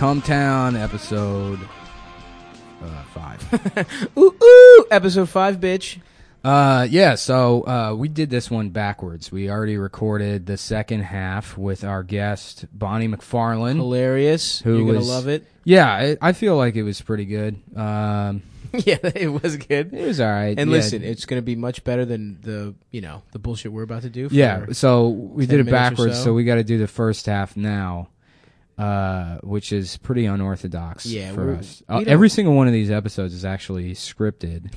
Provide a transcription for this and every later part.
Cumtown, episode 5. Ooh, episode 5, bitch. So we did this one backwards. We already recorded the second half with our guest, Bonnie McFarlane. Hilarious. You're going to love it. Yeah, I feel like it was pretty good. Yeah, it was good. It was all right. And listen, it's going to be much better than the bullshit we're about to do. So we did it backwards, so we got to do the first half now, which is pretty unorthodox for us. Every single one of these episodes is actually scripted.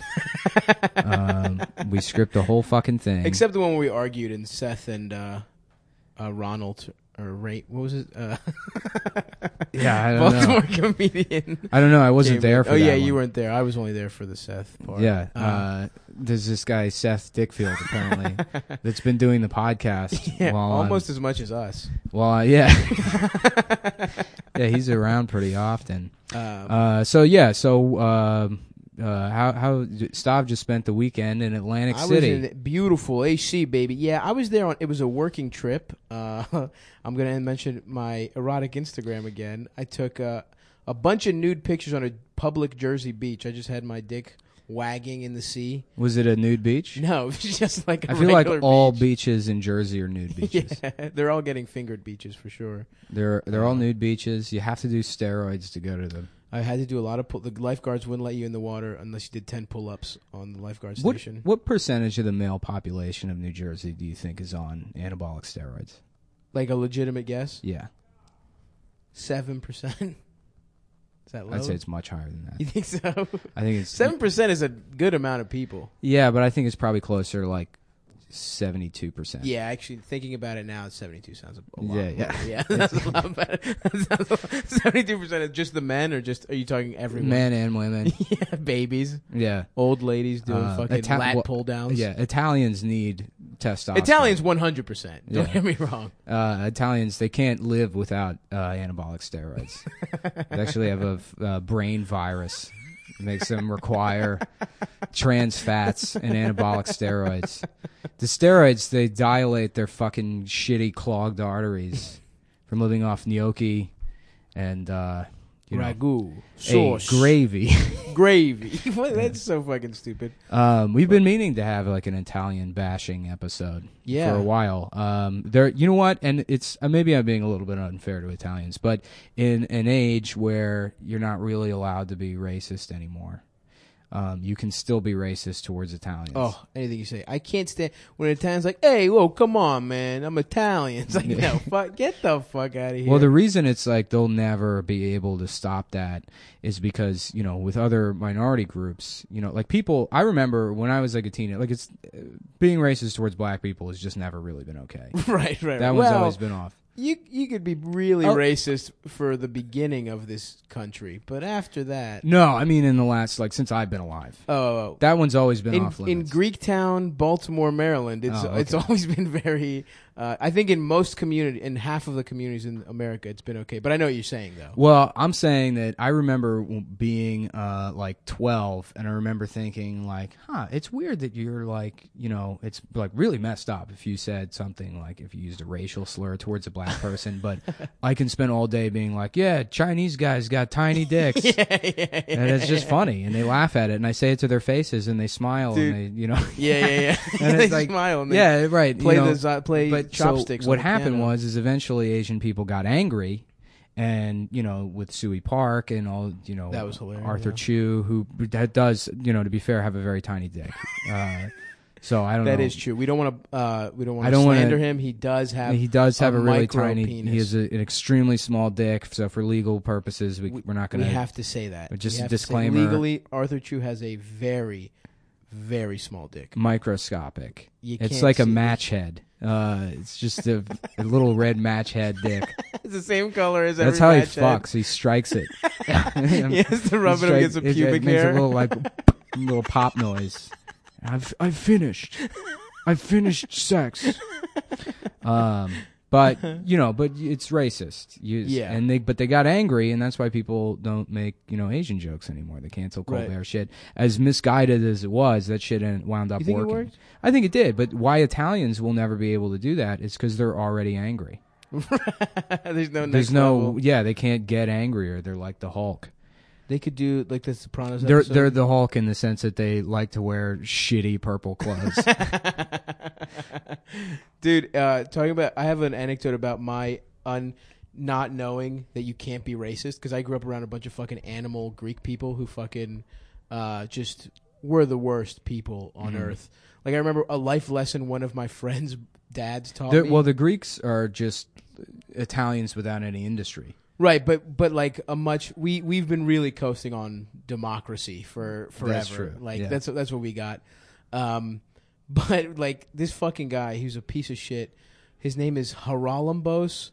We script the whole fucking thing. Except the one where we argued and Seth and Ronald... Or Ray, what was it? Yeah, I don't Baltimore know. comedian. I don't know. I wasn't there for that. Oh, yeah, one. You weren't there. I was only there for the Seth part. Yeah. There's this guy, Seth Dickfield, apparently, that's been doing the podcast. Yeah, almost as much as us. Well, yeah. Yeah, he's around pretty often. How Stav just spent the weekend in Atlantic City. I was in beautiful AC, baby. Yeah, I was there. It was a working trip. I'm going to mention my erotic Instagram again. I took a bunch of nude pictures on a public Jersey beach. I just had my dick wagging in the sea. Was it a nude beach? No, it was just like a I feel like all beach. beaches in Jersey are nude beaches. Yeah, they're all getting fingered beaches for sure. They're all nude beaches. You have to do steroids to go to them. I had to do a lot of the lifeguards wouldn't let you in the water unless you did 10 pull-ups on the lifeguard station. What percentage of the male population of New Jersey do you think is on anabolic steroids? Like a legitimate guess? Yeah. 7%. Is that low? I'd say it's much higher than that. You think so? I think it's 7% is a good amount of people. Yeah, but I think it's probably closer to like 72%. Yeah, actually, thinking about it now, 72 sounds a lot. Yeah. That's a lot better. 72% is just the men, or are you talking everyone? Men and women. Yeah, babies. Yeah. Old ladies doing fucking lat pull downs. Yeah, Italians need testosterone. Italians 100%. Don't get me wrong. Italians, they can't live without anabolic steroids. They actually have a brain virus. It makes them require trans fats and anabolic steroids. The steroids, they dilate their fucking shitty clogged arteries from living off gnocchi and ragu, sauce, gravy. Gravy. That's so fucking stupid. We've been meaning to have like an Italian bashing episode for a while. You know what? And it's maybe I'm being a little bit unfair to Italians, but in an age where you're not really allowed to be racist anymore, you can still be racist towards Italians. Oh, anything you say. I can't stand when an Italian's like, hey, whoa, come on, man. I'm Italian. It's like, no, get the fuck out of here. Well, the reason it's like they'll never be able to stop that is because, with other minority groups, like people, I remember when I was like a teenager, like it's being racist towards black people has just never really been okay. Right. That one's always been off. You could be really racist for the beginning of this country, but after that... No, I mean in the last, since I've been alive. Oh. That one's always been off limits. In Greektown, Baltimore, Maryland, it's always been very... I think in half of the communities in America, it's been okay. But I know what you're saying, though. Well, I'm saying that I remember being 12, and I remember thinking it's weird that you're it's really messed up if you said something if you used a racial slur towards a black person, but I can spend all day being yeah, Chinese guys got tiny dicks. And it's just funny, and they laugh at it, and I say it to their faces, and they smile, Dude. and they, Yeah. And they smile, and they right. play chopsticks. So what happened was eventually Asian people got angry, and with Suey Park and all that was hilarious. Arthur Chu, who that does to be fair have a very tiny dick. So I don't know. That is true. We don't want to slander him. He does have a really tiny penis. He has an extremely small dick. So for legal purposes, we're not going to. We have to say that. But just a disclaimer. Legally, Arthur Chu has a very, very small dick. Microscopic. It's like a match head. It's just a little red match head dick. It's the same color as That's every how he fucks. He strikes it. He has to rub it against a pubic hair. Makes a little little pop noise. I've finished. I've finished sex. But it's racist. But they got angry, and that's why people don't make Asian jokes anymore. They cancel Colbert shit. As misguided as it was, that shit wound up working. It worked? I think it did. But why Italians will never be able to do that is because they're already angry. There's no. There's next no. level. Yeah, they can't get angrier. They're like the Hulk. They could do like the Sopranos. They're the Hulk in the sense that they like to wear shitty purple clothes. Dude, talking about, I have an anecdote about my not knowing that you can't be racist, because I grew up around a bunch of fucking animal Greek people who fucking just were the worst people on earth. Like, I remember a life lesson one of my friends' dads taught me. Well, the Greeks are just Italians without any industry. Right, but like we've been really coasting on democracy for forever. That's true. Like Yeah. that's what we got. But like this fucking guy, who's a piece of shit. His name is Haralambos.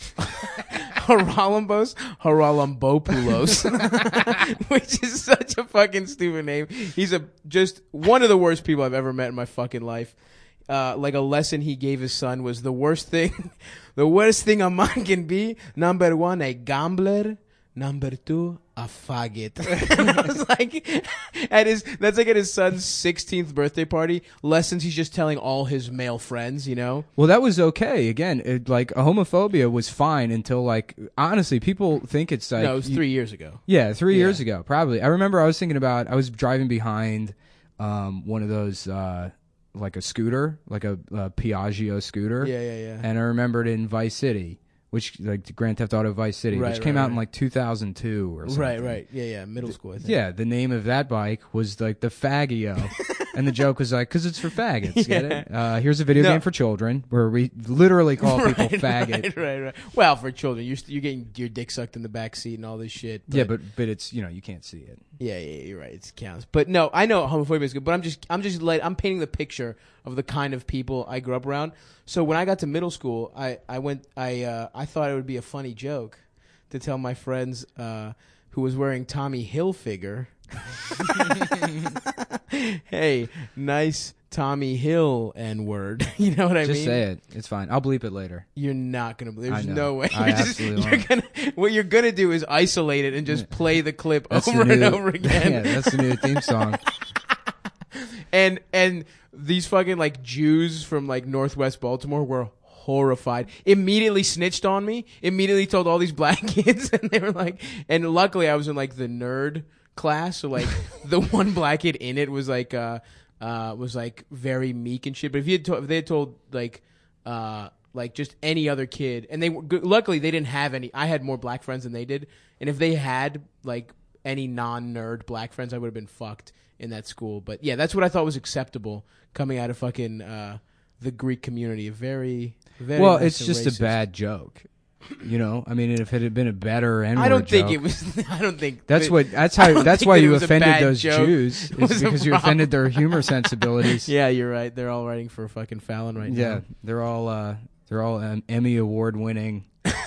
Haralambopoulos, which is such a fucking stupid name. He's just one of the worst people I've ever met in my fucking life. Like a lesson he gave his son was the worst thing a man can be. Number one, a gambler. Number two, a faggot. And I was like, that's like at his son's 16th birthday party. Lessons he's just telling all his male friends, you know? Well, that was okay. Again, like homophobia was fine until like honestly, people think it's like No, it was 3 years ago. Yeah, 3 years ago, probably. I remember I was driving behind one of those like a scooter, like a Piaggio scooter. Yeah. And I remembered in Vice City, which like Grand Theft Auto Vice City, which came out in like 2002 or something. Right. Yeah. Middle school, I think. Yeah, the name of that bike was like the Faggio. And the joke was like, because it's for faggots, get it? Here's a video game for children where we literally call people faggot. Right. Well, for children, you're getting your dick sucked in the back seat and all this shit. Yeah, but it's, you can't see it. Yeah, you're right. It counts. But no, I know homophobia is good, but I'm I'm painting the picture of the kind of people I grew up around. So when I got to middle school, I thought it would be a funny joke to tell my friends who was wearing Tommy Hilfiger, hey, nice Tommy Hill N-word. You know what I mean? Just say it. It's fine. I'll bleep it later. You're not gonna believe. There's I know. no way. I absolutely won't. What you're gonna do is isolate it and just play the clip over and over again. Yeah, that's the new theme song. And these fucking like Jews from like Northwest Baltimore were horrified. Immediately snitched on me. Immediately told all these black kids, and they were like, and luckily I was in like the nerd class, so like the one black kid in it was like very meek and shit. But if they had told like just any other kid, and luckily they didn't have any. I had more black friends than they did, and if they had like any non-nerd black friends, I would have been fucked in that school. But yeah, that's what I thought was acceptable coming out of fucking the Greek community. Very Well, nice it's just racist. a bad joke. I mean, if it had been a better N-word I don't think joke, it was. I don't think That's that- why think you that it was a offended bad those joke. Jews. It Is was a because you problem. offended their humor sensibilities. Yeah, you're right. They're all writing for fucking Fallon right Yeah, now. they're all Emmy award winning.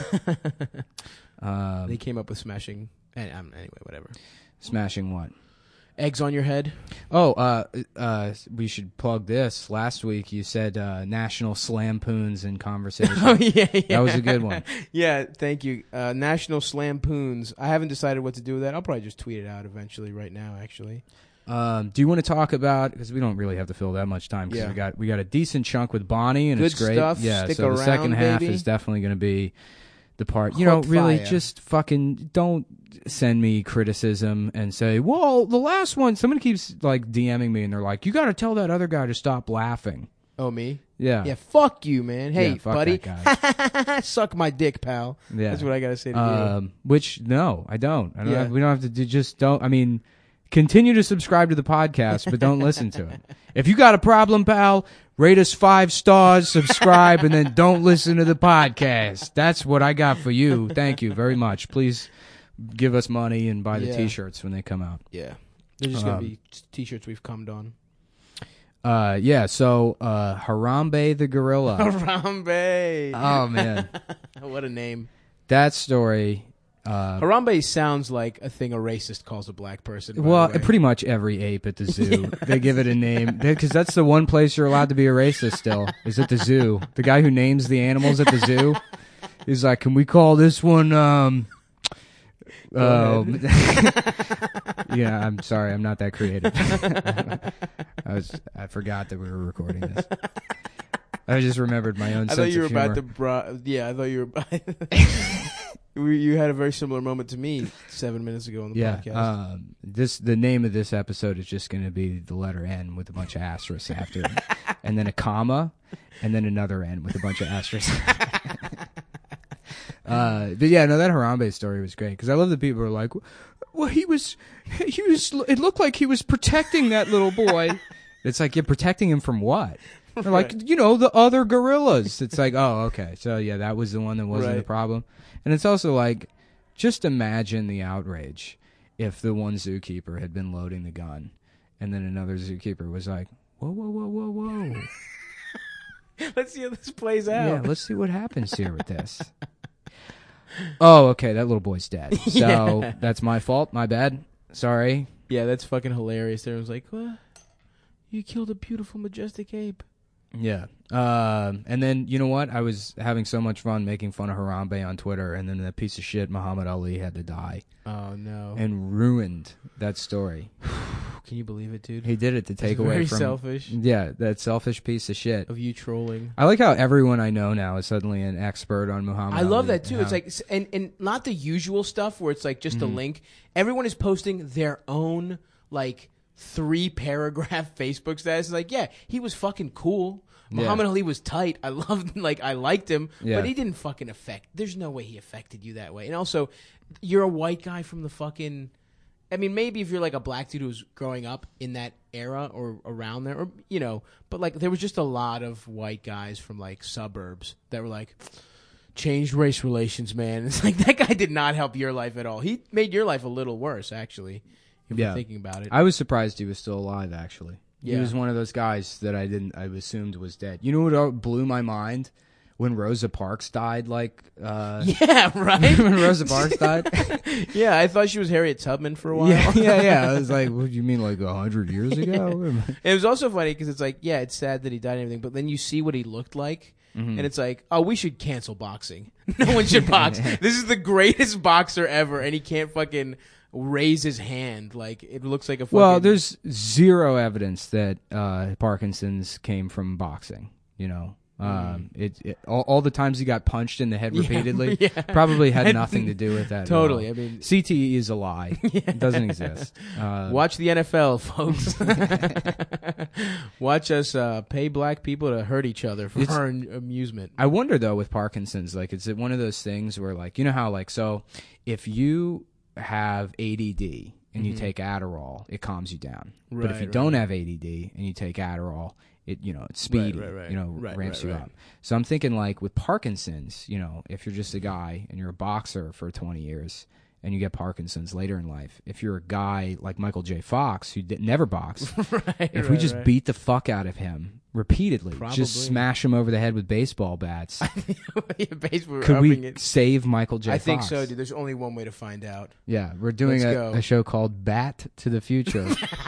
They came up with smashing. Anyway, whatever. Smashing what? Eggs on your head. Oh, we should plug this. Last week you said National Slampoons in conversation. Oh yeah. That was a good one. Yeah, thank you. National Slampoons. I haven't decided what to do with that. I'll probably just tweet it out eventually. Right now, actually. Do you want to talk about, because we don't really have to fill that much time, because Yeah. we got a decent chunk with Bonnie and Good it's great. stuff. Yeah, Stick so the second around, half baby. is definitely going to be the part. Hook Really fire. just fucking don't send me criticism and say, well, the last one, someone keeps like DMing me and they're like, you got to tell that other guy to stop laughing. Oh, me? Yeah. Yeah, fuck you, man. Hey, Yeah, fuck buddy. that guy. Suck my dick, pal. Yeah. That's what I got to say to you. Which no, I don't. Yeah. We don't have to do. Just don't. I mean, continue to subscribe to the podcast, but don't listen to it. If you got a problem, pal, rate us 5 stars, subscribe, and then don't listen to the podcast. That's what I got for you. Thank you very much. Please give us money and buy the Yeah. T-shirts when they come out. Yeah. They're just going to be T-shirts we've cummed on. Yeah. So Harambe the gorilla. Harambe. Oh man, What a name. that story. Harambe sounds like a thing a racist calls a black person. by Well, the way. pretty much every ape at the zoo, they give it a name because that's the one place you're allowed to be a racist still, is at the zoo. The guy who names the animals at the zoo is like, can we call this one, yeah, I'm sorry, I'm not that creative. I forgot that we were recording this. I just remembered my own I sense thought you were of humor. about to. I thought you were. You had a very similar moment to me 7 minutes ago on the podcast. The name of this episode is just going to be the letter N with a bunch of asterisks after it, and then a comma, and then another N with a bunch of asterisks. But yeah, no, that Harambe story was great because I love that people are like, well, he was. It looked like he was protecting that little boy. It's like, you're protecting him from what? They're like, the other gorillas. It's like, oh, okay. So, yeah, that was the one that wasn't the problem. And it's also like, just imagine the outrage if the one zookeeper had been loading the gun and then another zookeeper was like, whoa, whoa, whoa, whoa, whoa. Let's see how this plays out. Yeah, let's see what happens here with this. Oh, okay, that little boy's dead. So, that's my fault. My bad. Sorry. Yeah, that's fucking hilarious. Everyone's like, what? You killed a beautiful, majestic ape. Yeah. And then, you know what? I was having so much fun making fun of Harambe on Twitter, and then that piece of shit Muhammad Ali had to die. Oh, no. And ruined that story. Can you believe it, dude? He did it to take away from... Very selfish. Yeah, that selfish piece of shit. Of you trolling. I like how everyone I know now is suddenly an expert on Muhammad Ali. I love that, too. It's like, and not the usual stuff where it's like just a link. Everyone is posting their own, like... 3-paragraph Facebook status. Like, yeah, he was fucking cool. Muhammad Ali was tight. I liked him, but he didn't fucking affect. There's no way he affected you that way. And also, you're a white guy from the fucking. I mean, maybe if you're like a black dude who was growing up in that era or around there, or but like there was just a lot of white guys from like suburbs that were like, changed race relations, man. It's like that guy did not help your life at all. He made your life a little worse, actually. If you're thinking about it. I was surprised he was still alive, actually. Yeah. He was one of those guys that I assumed was dead. You know what blew my mind? When Rosa Parks died, yeah, right? When Rosa Parks died? Yeah, I thought she was Harriet Tubman for a while. Yeah. I was like, what do you mean, like 100 years ago? It was also funny because it's like, yeah, it's sad that he died and everything, but then you see what he looked like, and it's like, oh, we should cancel boxing. No one should box. This is the greatest boxer ever, and he can't fucking... raise his hand. Like, it looks like a fucking... Well, there's zero evidence that Parkinson's came from boxing, all the times he got punched in the head repeatedly probably had nothing to do with that. Totally. I mean, CTE is a lie. It doesn't exist. Watch the NFL, folks. Watch us pay black people to hurt each other for our amusement. I wonder, though, with Parkinson's, like, is it one of those things where, like, you know how, like, so if you have ADD and you take Adderall, it calms you down. But if you don't have ADD and you take Adderall, it's speedy, ramps you up. So I'm thinking, like, with Parkinson's, if you're just a guy and you're a boxer for 20 years and you get Parkinson's later in life, if you're a guy like Michael J. Fox who never boxed, if we just beat the fuck out of him repeatedly, just smash him over the head with baseball bats, could we save Michael J. Fox? I think so, dude. There's only one way to find out. Yeah, we're doing a show called Bat to the Future.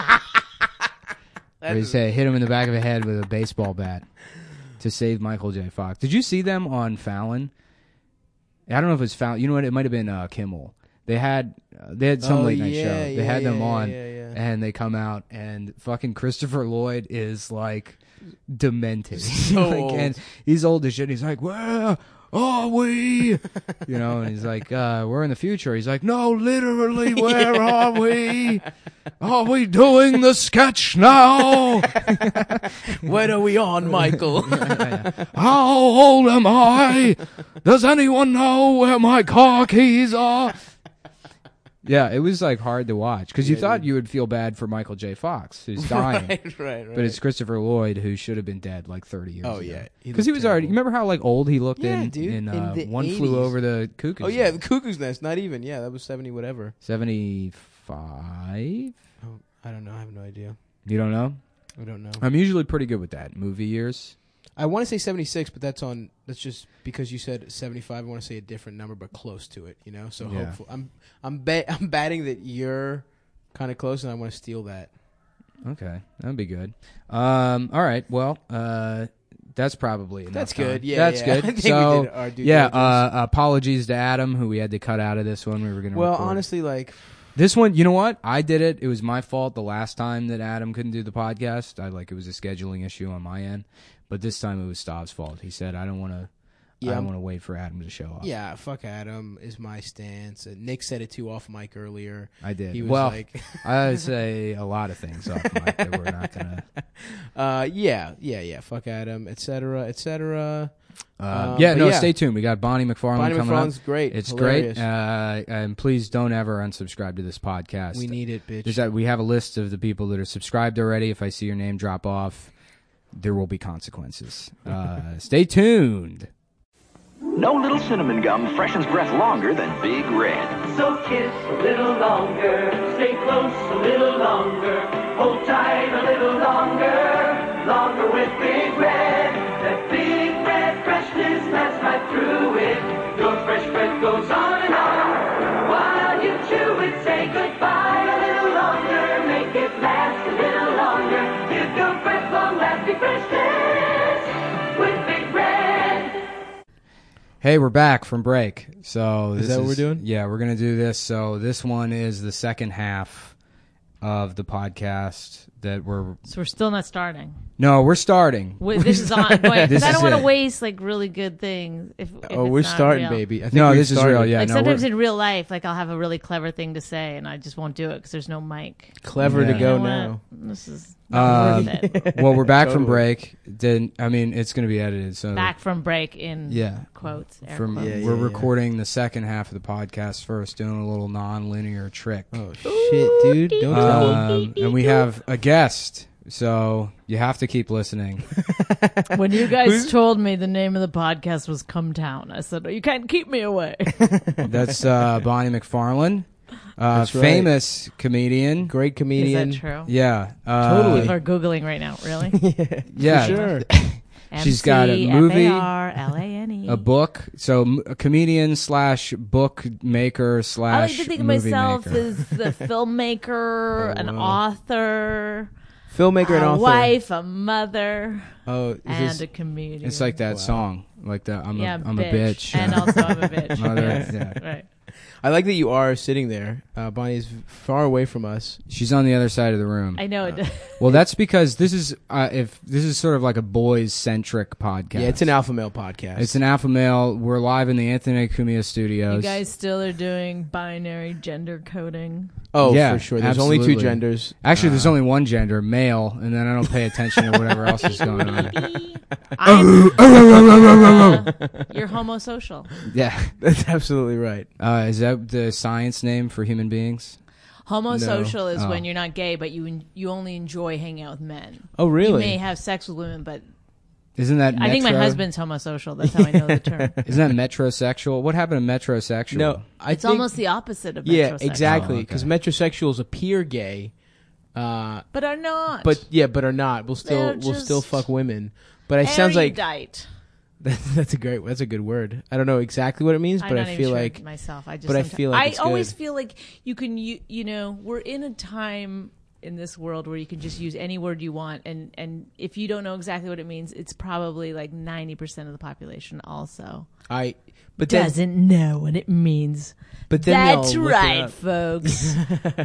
Where you say, hit him in the back of the head with a baseball bat to save Michael J. Fox. Did you see them on Fallon? I don't know if it was Fallon. You know what? It might have been Kimmel. They had some late night show. They had them on, and they come out, and fucking Christopher Lloyd is like demented. So like, old. And he's old as shit. He's like, where are we? And he's like, we're in the future. He's like, no, literally, where are we? Are we doing the sketch now? What are we on, Michael? How old am I? Does anyone know where my car keys are? Yeah, it was like hard to watch because you thought you would feel bad for Michael J. Fox, who's dying. Right. But it's Christopher Lloyd, who should have been dead like 30 years ago. Oh, yeah. Because he was already... You remember how like old he looked in the One 80s. Flew Over the Cuckoo's Nest? Oh, yeah, the Cuckoo's Nest. Not even. Yeah, that was 70 whatever. 75? Oh, I don't know. I have no idea. You don't know? I don't know. I'm usually pretty good with that. Movie years. I want to say 76, but that's just because you said 75. I want to say a different number, but close to it. So hopefully, I'm batting that you're kind of close, and I want to steal that. Okay, that'd be good. All right, well, that's probably enough. That's time. good. Yeah, that's yeah. good. I think So we did our due diligence. apologies to Adam, who we had to cut out of this one. We were gonna. Well, record. honestly, like This one, you know what? I did it. It was my fault the last time that Adam couldn't do the podcast. It was a scheduling issue on my end. But this time it was Stav's fault. He said, I don't want to wait for Adam to show up. Yeah, fuck Adam is my stance. Nick said it too off mic earlier. I did. He was like... I say a lot of things off mic that we're not going to... Yeah. Fuck Adam, et cetera. Stay tuned. We got Bonnie McFarlane coming up. Bonnie McFarlane's great. It's hilarious. great. And please don't ever unsubscribe to this podcast. We need it, bitch. We have a list of the people that are subscribed already. If I see your name drop off, there will be consequences. Stay tuned. No little cinnamon gum freshens breath longer than Big Red. So kiss a little longer, stay close a little longer, hold tight a little longer with Big Red. That Big Red freshness lasts right through it. Your fresh breath goes on and on. While you chew it, say goodbye a little longer, make it last a little longer. Give your breath long-lasting freshness with Big Red. Hey, we're back from break. So is that what we're doing? Yeah, we're going to do this. So this one is the second half of the podcast that we're... So we're still not starting. No, we're starting. This is on. Because I don't want to it. waste like really good things. If we're it's not starting, real. baby. I think this is real. Yeah, like sometimes in real life, like I'll have a really clever thing to say, and I just won't do it because there's no mic. Clever to go You know now. This is not worth it. Well, we're back Totally. from break. It's going to be edited. So Back from break in quotes. Air quotes. We're recording the second half of the podcast first, doing a little non-linear trick. Oh shit, dude! Don't tell him. And we have a guest. So you have to keep listening. When you guys told me the name of the podcast was Come Town, I said, you can't keep me away. That's Bonnie McFarlane, That's right. famous comedian. Great comedian. Is that true? Yeah. Totally. People are Googling right now, really? Yeah. For sure. She's got a movie, McFarlane. a book. So a comedian / book maker / I like to think of movie myself maker. as the filmmaker, an author, Filmmaker and a author. wife, a mother, Oh, and a comedian. It's like that song, like that. I'm a bitch, and also I'm a bitch. Mother, Yes. yeah. Right. I like that you are sitting there. Bonnie is far away from us. She's on the other side of the room. I know it. Well, that's because this is sort of like a boys centric podcast. Yeah, it's an alpha male podcast. It's an alpha male. We're live in the Anthony Cumia studios. You guys still are doing binary gender coding. Oh, Yeah, for sure. There's only two absolutely. genders. Actually, there's only one gender, male, and then I don't pay attention to whatever else is going on. You're homosocial. Yeah, That's absolutely right. is that the science name for human beings? Homosocial is Oh. when you're not gay, but you only enjoy hanging out with men. Oh, really? You may have sex with women, but Isn't that? I think my metro- husband's homosocial. That's how I know the term. Isn't that metrosexual? What happened to metrosexual? No, I It's think, almost the opposite of Yeah, metrosexual. exactly. Oh, okay. Because metrosexuals appear gay, But are not. but are not. We'll They're still just fuck women. But it sounds like erudite. that's a good word. I don't know exactly what it means, I'm but not I even feel sure like myself. I just but I sometimes- feel like it's always good. feel like you can you know we're in a time in this world where you can just use any word you want, and if you don't know exactly what it means, it's probably like 90% of the population also but then doesn't know what it means. but then That's they'll look it right, up. folks.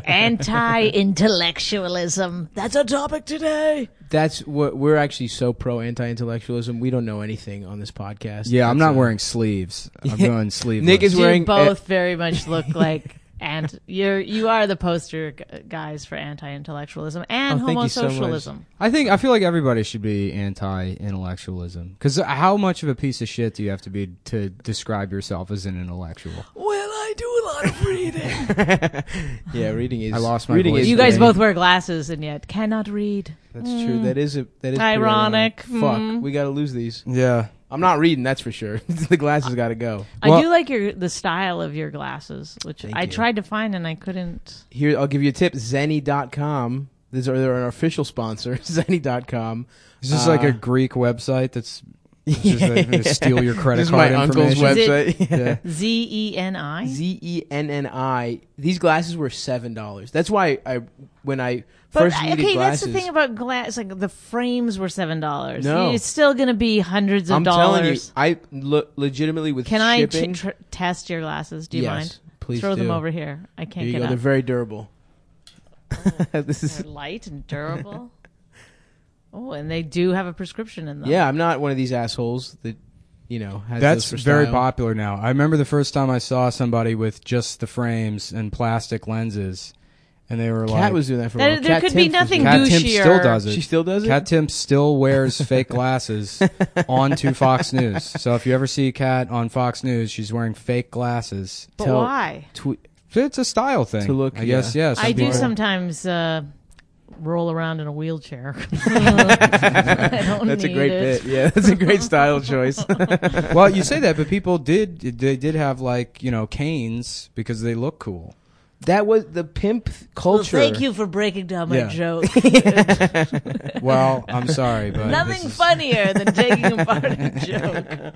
Anti-intellectualism. That's our topic today. That's what we're actually so pro anti-intellectualism. We don't know anything on this podcast. Yeah, I'm That's not wearing sleeves. I'm going sleeveless. Nick is You wearing both very much look like, and you are the poster guys for anti-intellectualism and Oh, thank you so much. homosocialism. I feel like everybody should be anti-intellectualism. Because how much of a piece of shit do you have to be to describe yourself as an intellectual? Well, I do a lot of reading. yeah, reading is. I lost my reading voice. is You guys great. both wear glasses and yet cannot read. That's true. That is pretty Ironic. Fuck, we got to lose these. Yeah. I'm not reading. That's for sure. The glasses got to go. Well- I do like the style of your glasses, which Thank I you. tried to find and I couldn't. Here, I'll give you a tip. Zenny.com. They're our official sponsor. Zenny.com. Is this like a Greek website that's just like to steal your credit This is card my uncle's information? website. Yeah. ZENI. ZENNI. These glasses were $7. That's why when I But first needed okay, glasses. that's the thing about glass. Like the frames were $7. No. It's still going to be hundreds of I'm dollars. telling you, I legitimately with Can I shipping. test your glasses? Do you mind? Please Throw do. them over here. I can't Here you get go. up. They're very durable. This is. They're light and durable. Oh, and they do have a prescription in them. Yeah, I'm not one of these assholes that has That's those for very style. popular now. I remember the first time I saw somebody with just the frames and plastic lenses, and they were Kat like, was doing that for a while. There Kat could be Timpf was nothing doing Kat Timp douchier. still does that. it. She still does it. Kat Timp still wears fake glasses onto Fox News. So if you ever see Kat on Fox News, she's wearing fake glasses. But Tell- why? It's a style thing. To look, I guess, yeah. yeah. some I do people- sometimes roll around in a wheelchair. I don't That's a need great it. bit. Yeah, that's a great style choice. Well, you say that, but people did have like canes because they look cool. That was the pimp Well, culture. thank you for breaking down my Yeah. joke. Well, I'm sorry, but Nothing this is- funnier than taking apart a joke.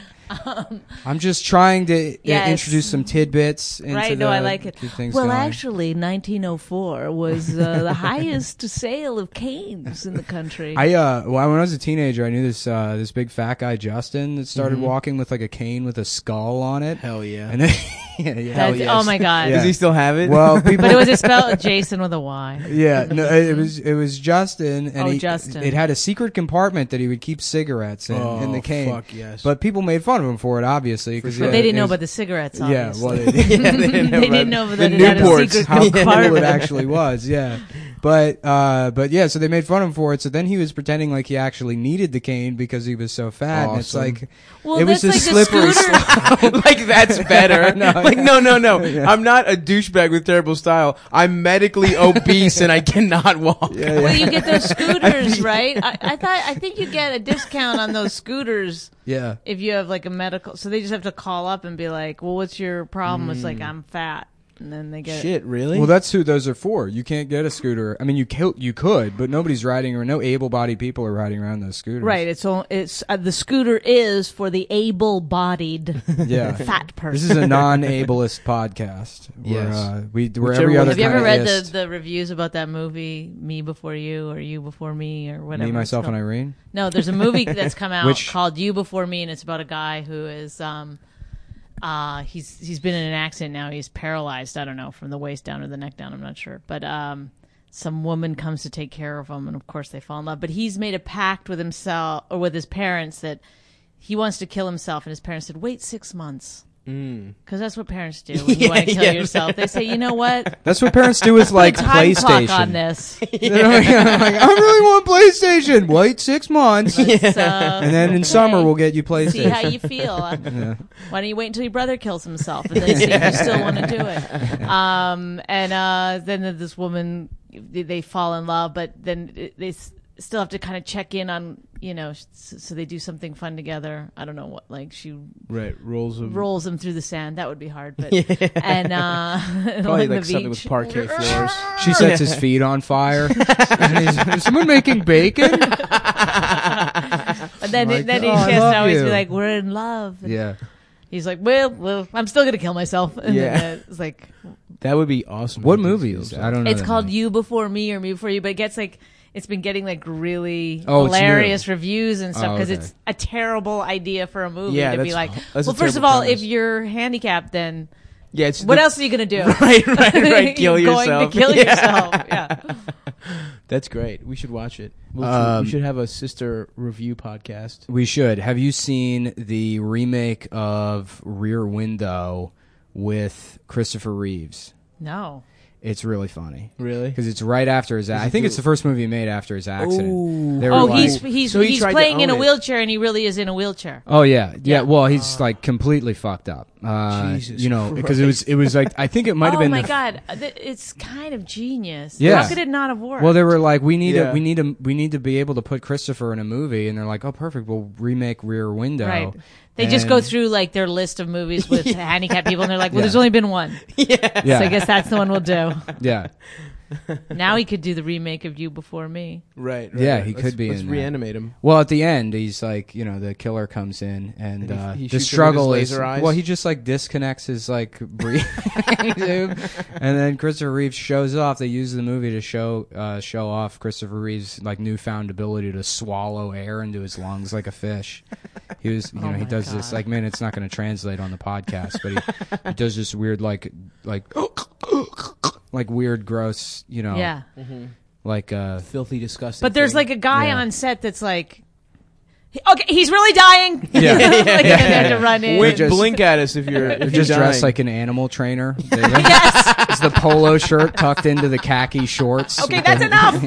I'm just trying to Yes. introduce some tidbits. Into Right? No, I like it. keep things Well, going. actually, 1904 was the highest sale of canes in the country. well, when I was a teenager, I knew this big fat guy Justin that started walking with like a cane with a skull on it, Hell yeah. and then yeah. That's- yes. Oh my god! Yeah. Does he still have it? Well, people. But it was spelled Jason with a Y. Yeah, no, it was Justin, and Oh, Justin. it had a secret compartment that he would keep cigarettes in the cane. Fuck yes. But people made fun of him for it, obviously, because But they didn't know about the cigarettes. Yeah, Obviously. well, they yeah, they didn't know they about didn't know the that it had a Newports. secret how cool it compartment. actually was. Yeah, but yeah, so they made fun of him for it. So then he was pretending like he actually needed the cane because he was so fat. And it's Awesome. like Well, it was that's a like the slippery scooter. slope. like that's better. No, like no. I'm not a douchebag with terrible style. I'm medically obese and I cannot walk. Well, you get those scooters, right? I think you get a discount on those scooters Yeah. if you have like a medical. So they just have to call up and be like, "Well, what's your problem?" It's like I'm fat, and then they get Shit, really? Well, that's who those are for. You can't get a scooter. I mean, you could, but nobody's riding, or no able-bodied people are riding around those scooters. right. It's the scooter is for the able-bodied Yeah. fat person. This is a non-ableist podcast. Yes. We're Whichever every one- other Have you ever kind read of the, ist. the reviews about that movie, Me Before You, or You Before Me, or whatever? Me, it's myself, and called? Irene? No, there's a movie that's come out Which- called You Before Me, and it's about a guy who is he's been in an accident now. He's paralyzed. I don't know, from the waist down or the neck down. I'm not sure, but some woman comes to take care of him, and of course they fall in love. But he's made a pact with himself or with his parents that he wants to kill himself, and his parents said, "Wait 6 months." Because that's what parents do when you want to kill yourself. They say, "You know what? That's what parents do with like Time PlayStation. clock on this." They're like, I really want PlayStation. Wait 6 months, and Let's, then in okay. summer we'll get you See PlayStation. how you feel. Why don't you wait until your brother kills himself and then see if you still want to do it? Then this woman, they fall in love, but then they still have to kind of check in on, so they do something fun together. I don't know what, like she right, rolls rolls him through the sand. That would be hard, but and probably along the like something beach. with parquet floors. She sets his feet on fire. And is someone making bacon? And then Like, then he oh, I has love to always you. be like, "We're in love." And Yeah. he's like, "Well, I'm still gonna kill myself." And Yeah. then it's like, That would be awesome. What if he movie kills is it? himself. I don't know. it's that called movie. You Before Me or Me Before You, but it gets like it's been getting like really Oh, it's hilarious reviews and stuff Oh, because okay. it's a terrible idea for a movie Yeah, to be that's- like, that's a well, first of terrible all, premise. if you're handicapped, then Yeah, it's what else are you gonna do? Right, kill You're yourself. Going to kill Yeah. yourself. Yeah. That's great. We should watch it. We should have a sister review podcast. We should. Have you seen the remake of Rear Window with Christopher Reeves? No. It's really funny. Really? Because it's right after his. I think it's the first movie he made after his accident. Ooh. They were Oh, like- he's So he tried to playing in a own it. wheelchair, and he really is in a wheelchair. Oh yeah. Yeah. Well, he's like completely fucked up. Jesus because it was like I think it might have Oh been. my the- god, it's kind of genius. Yeah. How could it not have worked? Well, they were like, we need Yeah. to be able to put Christopher in a movie, and they're like, oh, perfect, we'll remake Rear Window. Right. They just go And- through like their list of movies with handicapped people, and they're like, "Well, Yeah. there's only been one, Yeah. so I guess that's the one we'll do." Yeah. Now he could do the remake of You Before Me. Right. Yeah, he could be Let's in that. reanimate him. Well, at the end, he's like, the killer comes in, and he the shoots him struggle with his is, laser eyes? well, he just like disconnects his like breathing tube, and then Christopher Reeves shows off. They use the movie to show off Christopher Reeves' like newfound ability to swallow air into his lungs like a fish. He was, he my does this God. like, man, it's not going to translate on the podcast, but he does this weird like weird, gross, Yeah. like Filthy, disgusting. But there's thing. like a guy Yeah. on set that's like, okay, he's really dying. Yeah. Like, and they have to run in. Wait, just- blink at us if you're They're just dressed like an animal trainer. It's the polo shirt tucked into the khaki shorts. Okay, that's enough.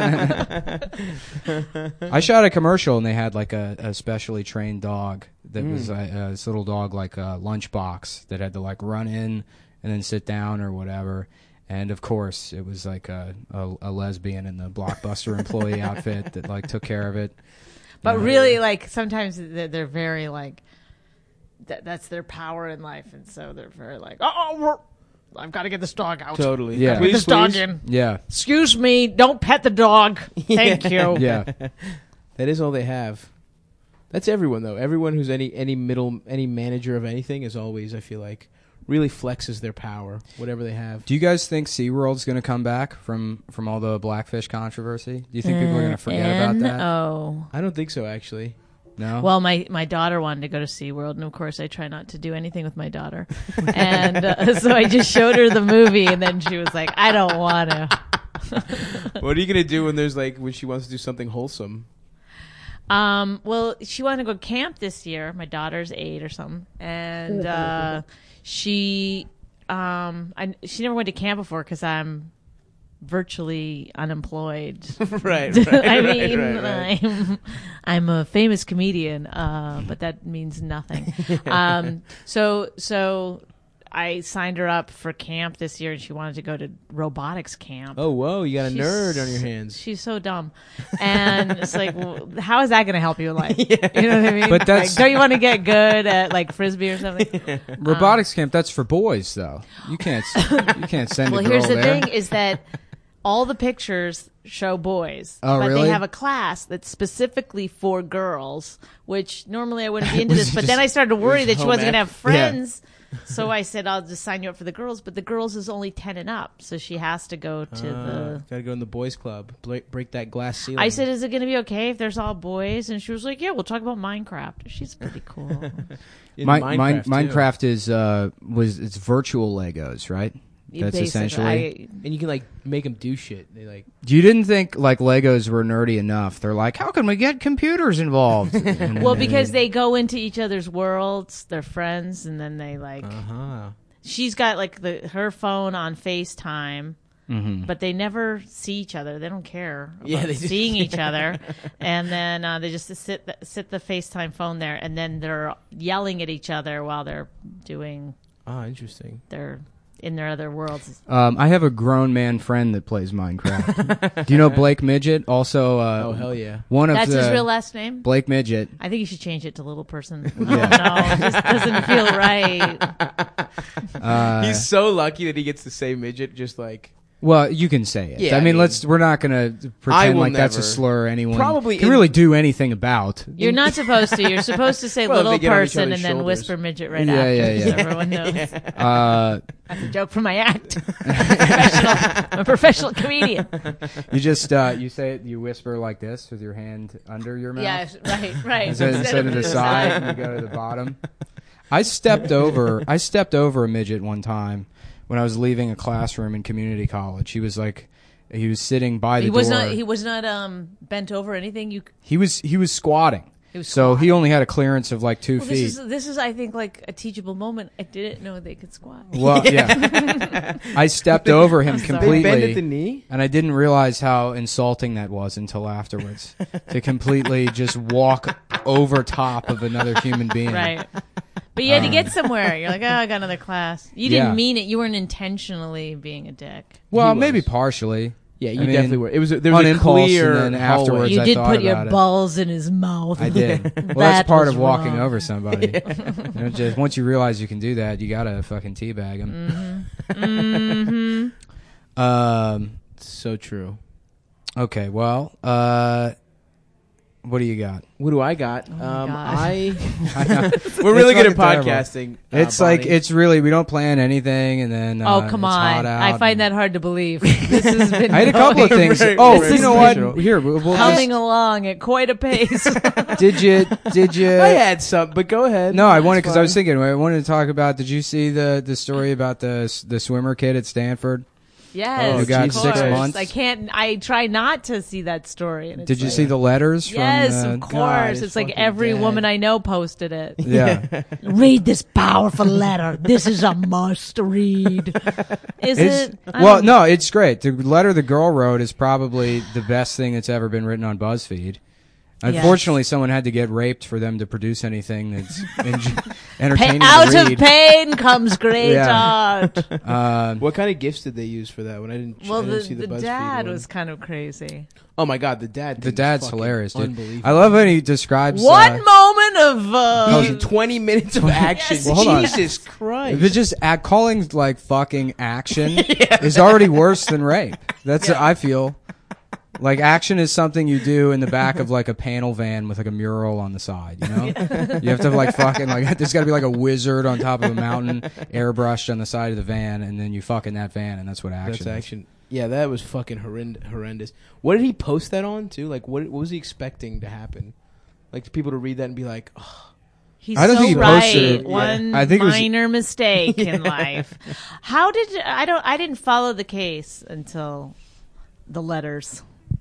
I shot a commercial and they had like a specially trained dog that was this little dog like a lunchbox that had to like run in and then sit down or whatever. And of course, it was like a lesbian in the Blockbuster employee outfit that like took care of it. But really, like, sometimes they're very, like, that's their power in life. And so they're very like, I've got to get this dog out. Totally. Yeah. Get Please, this dog please. in. Yeah, Excuse me, don't pet the dog. Thank you. yeah. That is all they have. That's everyone though. Everyone who's any manager of anything is always, I feel like, really flexes their power, whatever they have. Do you guys think SeaWorld's going to come back from all the blackfish controversy? Do you think people are going to forget about that? Oh. I don't think so, actually. No. Well, my daughter wanted to go to SeaWorld, and of course I try not to do anything with my daughter. And so I just showed her the movie, and then she was like, I don't want to. What are you gonna do when she wants to do something wholesome? Well, she wanted to go camp this year. My daughter's 8 or something, and she never went to camp before because I'm virtually unemployed. Right. I mean, I'm a famous comedian, but that means nothing. So I signed her up for camp this year, and she wanted to go to robotics camp. Oh, whoa! You got a She's- nerd on your hands. She's so dumb, and it's like, well, how is that going to help you in life? You know what I mean? But that's- like, don't you want to get good at like frisbee or something? Robotics camp, that's for boys, though. You can't send Well, a girl here's the there. thing: is that all the pictures show boys, Oh, but really? they have a class that's specifically for girls. Which normally I wouldn't be into Was this, it but just- then I started to worry it that was she home wasn't going to ec? have friends. So I said, I'll just sign you up for the girls, but the girls is only 10 and up, so she has to go to the. Gotta go in the boys' club. Break that glass ceiling. I said, is it going to be okay if there's all boys? And she was like, yeah, we'll talk about Minecraft. She's pretty cool. In Minecraft, too. is it's virtual Legos, right? That's Basically, essentially. And you can like make them do shit. They like You didn't think like Legos were nerdy enough? They're like, how can we get computers involved? Well, because they go into each other's worlds, they're friends, and then they like. She's got like her phone on FaceTime, but they never see each other. They don't care about Yeah, they just- seeing each other, and then they just sit the FaceTime phone there, and then they're yelling at each other while they're doing interesting. their in their other worlds. I have a grown man friend that plays Minecraft. Do you know Blake Midget? Also, Oh hell yeah! one of That's the his real last name. Blake Midget. I think you should change it to Little Person. Oh, no, it just doesn't feel right. He's so lucky that he gets to say midget. Just like Well, you can say it. Yeah, I I mean, mean, we're not going to I pretend will like that's a never. slur anyone Probably can in- really do anything about. You're not supposed to. You're supposed to say Well, if Little they get on each Person and other's then shoulders. whisper midget right Yeah, after. yeah, so yeah. everyone knows. Uh, That's a joke from my act. I'm a professional comedian. you just you say it. You whisper like this with your hand under your mouth. Yeah, right. Instead of the side, you go to the bottom. I stepped over a midget one time when I was leaving a classroom in community college. He was sitting by the He was door. not. He was not bent over or anything. He was squatting. He was So he squatting. only had a clearance of like 2 Well, feet. this is I think like a teachable moment. I didn't know they could squat. Well, yeah. I stepped over him sorry. completely. They bend at the knee. And I didn't realize how insulting that was until afterwards. To completely just walk over top of another human being. Right. But you had to get somewhere. You're like, oh, I got another class. You Yeah. didn't mean it. You weren't intentionally being a dick. Well, He maybe was. partially. Yeah, you I mean, definitely were. It was there was on a impulse, clear and then hallway. afterwards You I did thought put your about it. balls in his mouth. I did. Well, That that's part was of walking wrong. over somebody. You know, just once you realize you can do that, you gotta fucking teabag him. It's so true. Okay, well, what do you got? What do I got? God. We're really good at fucking terrible. podcasting. It's Bonnie. like it's really we don't plan anything, and then Oh, come it's hot on. out I find and- that hard to believe. This has been I had a couple of going- things. Right, Oh, right, you know right. what? Here, we'll Humming along at quite a pace. did you? I had some, but go ahead. No, I wanted It's because I was fine. thinking. I wanted to talk about. Did you see the story about the swimmer kid at Stanford? Yes, Oh, of got course. 6 months? I can't. I try not to see that story. And it's Did you like- see the letters? Yes, from of the, course. God, it's it's like fucking every dead. woman I know posted it. Yeah, Read this powerful letter. This is a must read. Is It's- it? I well, don't- no, it's great. The letter the girl wrote is probably the best thing that's ever been written on BuzzFeed. Unfortunately, someone had to get raped for them to produce anything that's entertaining Out to of read. pain comes great Yeah. art. What kind of gifts did they use for that? When I didn't. Well, I didn't see the BuzzFeed dad one. was kind of crazy. Oh my god, the dad. The thing was dad's fucking hilarious, dude. Unbelievable. I love when he describes One moment of 20 minutes of action. Yes, Well, hold on. Jesus Christ. If it's just calling like fucking action is already worse than rape. That's I feel like action is something you do in the back of like a panel van with like a mural on the side. You know, you have to like fucking like there's got to be like a wizard on top of a mountain, airbrushed on the side of the van, and then you fuck in that van, and that's what action. That's is. action. Yeah, that was fucking horrendous. What did he post that on too? Like, what was he expecting to happen? Like, people to read that and be like, oh, He's I don't so think he right. posted it. One I think it was- minor mistake in life. How did I didn't follow the case until the letters.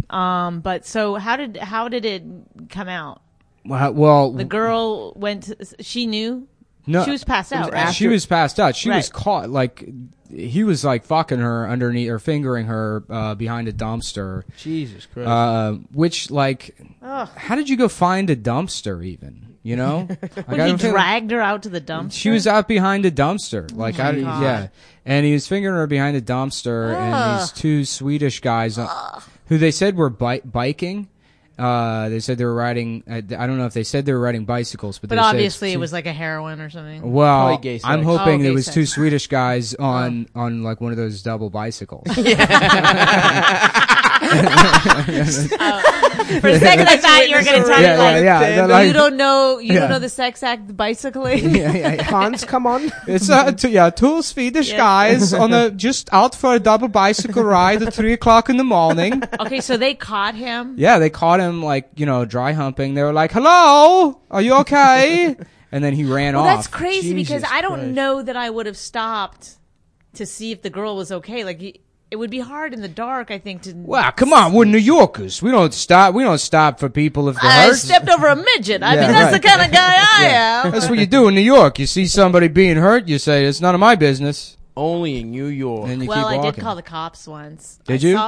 But so how did it come out? Well, The girl went. She knew. no, She was passed out, right? She was passed out. She was Right. caught. Like he was like fucking her underneath or fingering her behind a dumpster. Jesus Christ. Which like, how did you go find a dumpster even? You know, like, When I he don't think- dragged her out to the dumpster. She was out behind a dumpster. Like my God. yeah, and he was fingering her behind a dumpster, and these two Swedish guys who they said were biking. They said they were riding. I don't know if they said they were riding bicycles, but But they said obviously it's it two- was like a heroin or something. Well, Probably gay sex. I'm hoping Oh, it gay was sex. two Swedish guys on like one of those double bicycles. For a second, I thought you were going to tell me like, They're like- you don't know Yeah. the sex act bicycling. Hans, come on. It's two Swedish Yeah. guys on a just out for a double bicycle ride at 3:00 in the morning. Okay, so they caught him. Yeah, they caught him like dry humping. They were like, "Hello, are you okay?" And then he ran Well, off. that's crazy because Jesus I don't Christ. know that I would have stopped to see if the girl was okay. Like it would be hard in the dark, I think. To Wow, come on, we're New Yorkers. We don't stop for people if they're I hurt. stepped over a midget. I Yeah, mean, that's right. the kind of guy I am. That's what you do in New York. You see somebody being hurt, you say it's none of my business, Only in New York. and you Well, keep I walking. did call the cops once. Did you?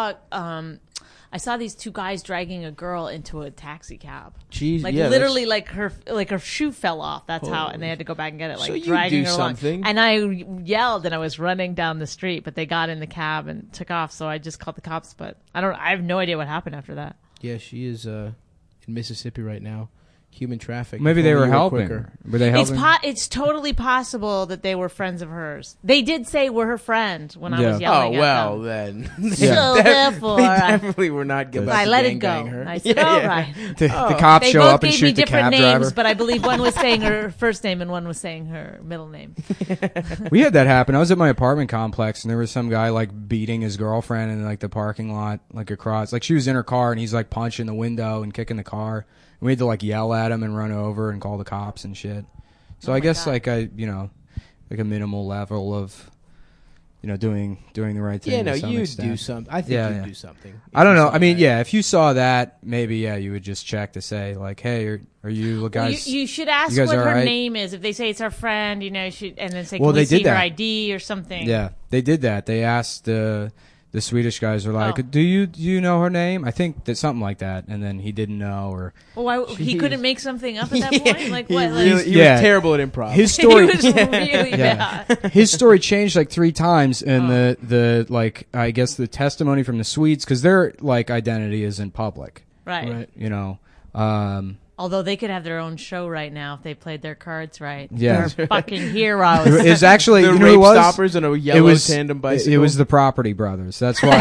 I saw these two guys dragging a girl into a taxi cab. Jeez, Like yeah, literally, like her shoe fell off. That's how, and they had to go back and get it. Like So you dragging do her along. something. And I yelled, and I was running down the street, but they got in the cab and took off. So I just called the cops. But I have no idea what happened after that. Yeah, she is in Mississippi right now. Human traffic. Maybe If they only were you helping. quicker. Her. Were they helping? It's totally possible that they were friends of hers. They did say we're her friend when I was Yeah. yelling Oh well, at them. then. So therefore, they I definitely were not good. I let it go. Her. And I said, Yeah, all yeah. right. the cops They show both up and gave me shoot the different cab names, driver. but I believe one was saying her first name and one was saying her middle name. We had that happen. I was at my apartment complex, and there was some guy like beating his girlfriend in like the parking lot, like across. Like she was in her car, and he's like punching the window and kicking the car. And we had to like yell at him and run over and call the cops and shit. So I guess God. like like a minimal level of doing the right thing. Yeah, to no, some you extent. do something. I think Yeah, you yeah. do something. I don't If you know. saw I mean, that. yeah, if you saw that, maybe you would just check to say like, hey, are you Well, guys? you should ask you guys what all her right? name is. If they say it's our friend, should and then say, Well, can we they did see her that. ID or something? Yeah, they did that. They asked the Swedish guys were like, Oh. do you know her name? I think that something like that, and then he didn't know or Well, why, he Jeez. couldn't make something up at that Yeah, point? Like he what? really- Like, he Yeah. was terrible at improv. his he story. was really Yeah. bad. His story changed like 3 times, and Oh. the like I guess the testimony from the Swedes because their like identity isn't public, Right. Right. Although they could have their own show right now if they played their cards right. Yeah. They're fucking heroes. It was actually, The you know rape who it was? stoppers and a yellow tandem bicycle. It was the Property Brothers. That's why.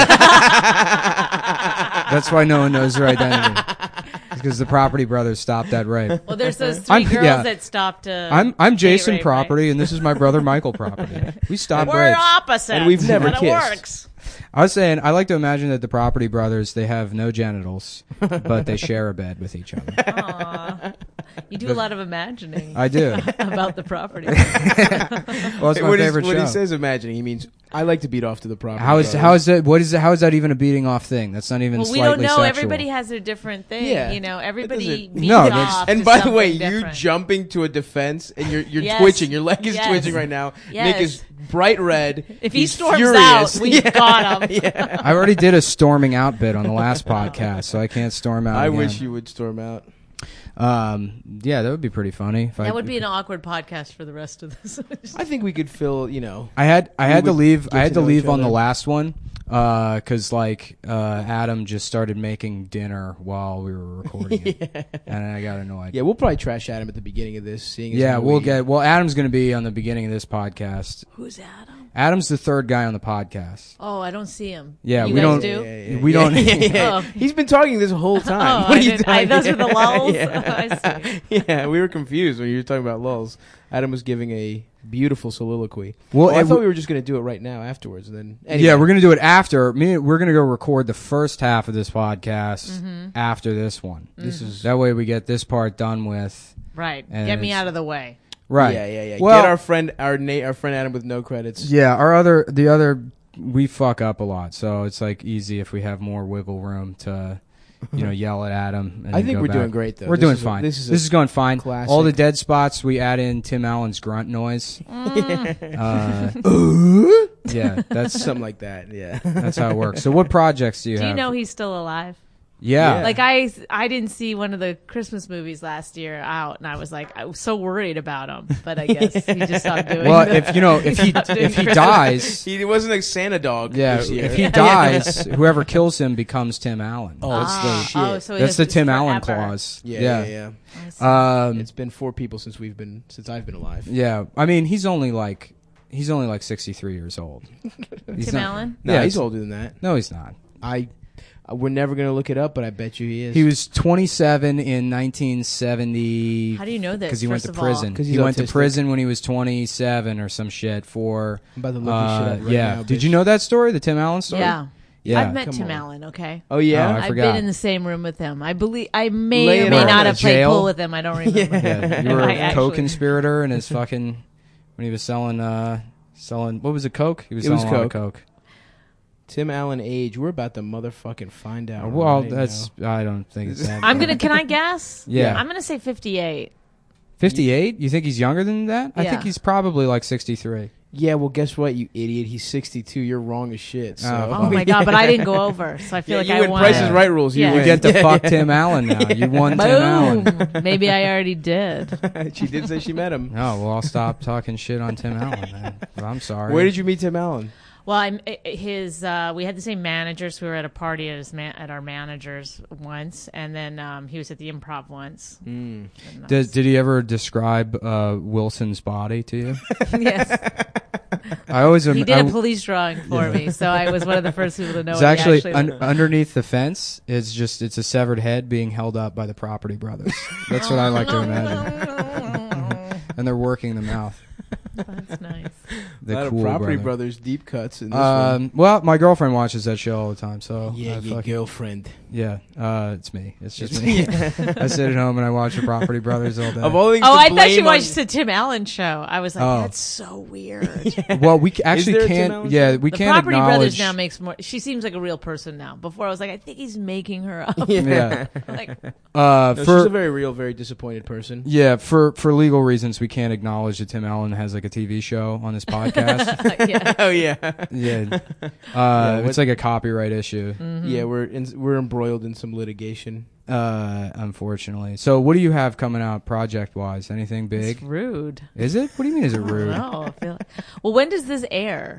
That's why no one knows their identity. Because the Property Brothers stopped that rape. Well, there's those three girls that stopped. I'm Jason rape, Property, right? and this is my brother Michael Property. We stopped We're rapes. opposites, And we've never but kissed. It works. I was saying, I like to imagine that the Property Brothers, they have no genitals, but they share a bed with each other. Aw. You do a lot of imagining I do. about the property. Well, it's my favorite when show. he says imagining, he means I like to beat off to the property. How is that? How is that even a beating off thing? That's not even Well, we slightly don't know. sexual. Everybody has their different thing. Yeah. You know, everybody doesn't- beats No, off And to by the way, something you different. jumping to a defense and you're Yes. twitching. Your leg is Yes. twitching right now. Yes. Nick is bright red. If he He's storms furious. out, we've got him. I already did a storming out bit on the last podcast, so I can't storm out. I again. wish you would storm out. Yeah, that would be pretty funny. If That would be an awkward podcast for the rest of this. I think we could fill. I had to would leave. get I had to to know leave each on the other. last one because Adam just started making dinner while we were recording it, and I got annoyed. Yeah, we'll probably trash Adam at the beginning of this. Seeing as Yeah, how we'll we- get. Well, Adam's going to be on the beginning of this podcast. Who's Adam? Adam's the third guy on the podcast. Oh, I don't see him. Yeah, you we guys don't. do? Yeah, We don't. Oh. He's been talking this whole time. Oh, What I are you didn't- talking- those were the lulls? Yeah. I see. Yeah, we were confused when you were talking about lulls. Adam was giving a beautiful soliloquy. Well, I it thought w- we were just going to do it right now afterwards. And then anyway. Yeah, we're gonna do it after. We're gonna go record the first half of this podcast after this one. This is That way, we get this part done with. Right. And Get me it's- out of the way. Right. Yeah. Well, Get our friend Adam with no credits. yeah. We fuck up a lot, so it's like easy if we have more wiggle room to, yell at Adam. And I think go we're back. doing great though. We're This doing is a- fine. this is going fine. classic. All the dead spots, we add in Tim Allen's grunt noise. Yeah, that's something like that. Yeah. that's how it works. So, what projects do you Do have? you know he's still alive? Yeah. Like I didn't see one of the Christmas movies last year out, and I was so worried about him. But I guess he just stopped doing. Well, them. if he dies, He wasn't a Santa dog. yeah, this year. if he dies, whoever kills him becomes Tim Allen. Oh, it's shit. so That's the it's Tim Allen forever. clause. Yeah. Um, It's been 4 people since I've been alive. yeah. I mean, he's only like 63 years old. He's Tim not- Allen? No, Yeah, he's it's- older than that. No, he's not. We're never gonna look it up, but I bet you he is. He was 27 in 1970. How do you know this? Because he went to first of all? prison. 'Cause He he's went to autistic. prison when he was 27 or some shit for. I'm about to look this shit up right yeah. now, Did bitch. you know that story? The Tim Allen story? Yeah. Yeah. I've met Come Tim on. Allen. Okay. Oh yeah. I I've forgot. been in the same room with him. I believe I may Lay or it may on not the have played jail? pool with him. I don't remember. Yeah, you were I a actually- co-conspirator in his fucking when he was selling what was it, coke? He was It selling was a lot of coke. coke. Tim Allen age. We're about to motherfucking find out. Well, right that's I don't think it's that. I'm gonna. Can I guess? Yeah. I'm gonna say 58. 58? You think he's younger than that? I Yeah. think he's probably like 63. Yeah, well, guess what, you idiot? He's 62. You're wrong as shit. So. Oh my god! But I didn't go over, so I feel like you I win won. Price is Right rules. You Yeah. You win. get to fuck Tim Allen now. You won Tim Allen. Boom. Maybe I already did. She did say she met him. Oh, well, I'll stop talking shit on Tim Allen then. Well, I'm sorry. Where did you meet Tim Allen? Well, we had the same managers. We were at a party at our managers once, and then he was at the Improv once. And Did he ever describe Wilson's body to you? yes, I always he did a police drawing for me, so I was one of the first people to know. It's what he actually looked like. underneath the fence. It's a severed head being held up by the Property Brothers. That's what I like to imagine. And they're working the mouth. That's nice. The a lot cool of Property brother. Brothers deep cuts in this one. Well, my girlfriend watches that show all the time, so Yeah, I your fucking- girlfriend. yeah, it's me. It's just me. I sit at home and I watch the Property Brothers all day. Of all things Oh, to I thought you blame on- watched the Tim Allen show. I was like, Oh. that's so weird. Well, we there actually a Tim can't. Allen Yeah, show? we The can't Property acknowledge. Brothers now makes more. She seems like a real person now. Before I was like, I think he's making her up. Yeah. Like, No, she's For a very real, very disappointed person. yeah, for legal reasons, we can't acknowledge that Tim Allen has like a TV show on this podcast. yeah. Oh yeah, Yeah, what- it's like a copyright issue. yeah. We're embroiled in some litigation. Unfortunately. So, what do you have coming out project wise? Anything big? It's rude. Is it? What do you mean? Is it I rude? don't know. I feel like, well, when does this air?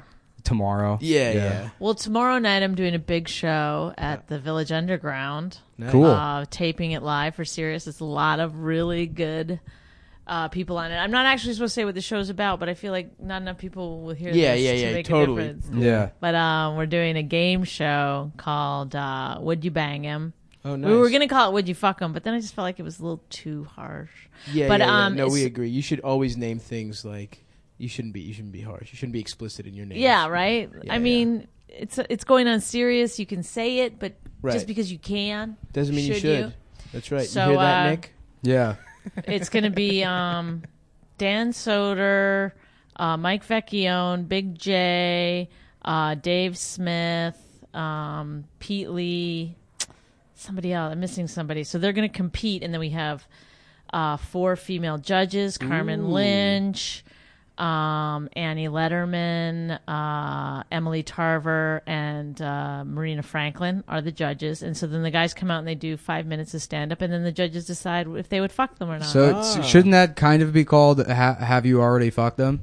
tomorrow. Yeah. Well, tomorrow night I'm doing a big show at the Village Underground. Nice. Cool. Taping it live for Sirius. It's a lot of really good people on it. I'm not actually supposed to say what the show's about, but I feel like not enough people will hear this to make totally. a difference. Yeah. But we're doing a game show called Would You Bang Him? Oh, nice. We were gonna call it "Would You Fuck 'Em," but then I just felt like it was a little too harsh. Yeah, But No, we it's- agree. You should always name things like you shouldn't be harsh. You shouldn't be explicit in your name. Yeah, right. Yeah, I mean, it's going on Sirius. You can say it, but Right. just because you can Doesn't mean you should. That's right. So, you hear that, Nick? Yeah. it's going to be Dan Soder, Mike Vecchione, Big J, Dave Smith, Pete Lee, somebody else. I'm missing somebody. So they're going to compete, and then we have 4 female judges: Carmen Lynch, Annie Letterman, Emily Tarver, and Marina Franklin are the judges. And so then the guys come out and they do 5 minutes of stand-up, and then the judges decide if they would fuck them or not. So shouldn't that kind of be called "Have you already fucked them"?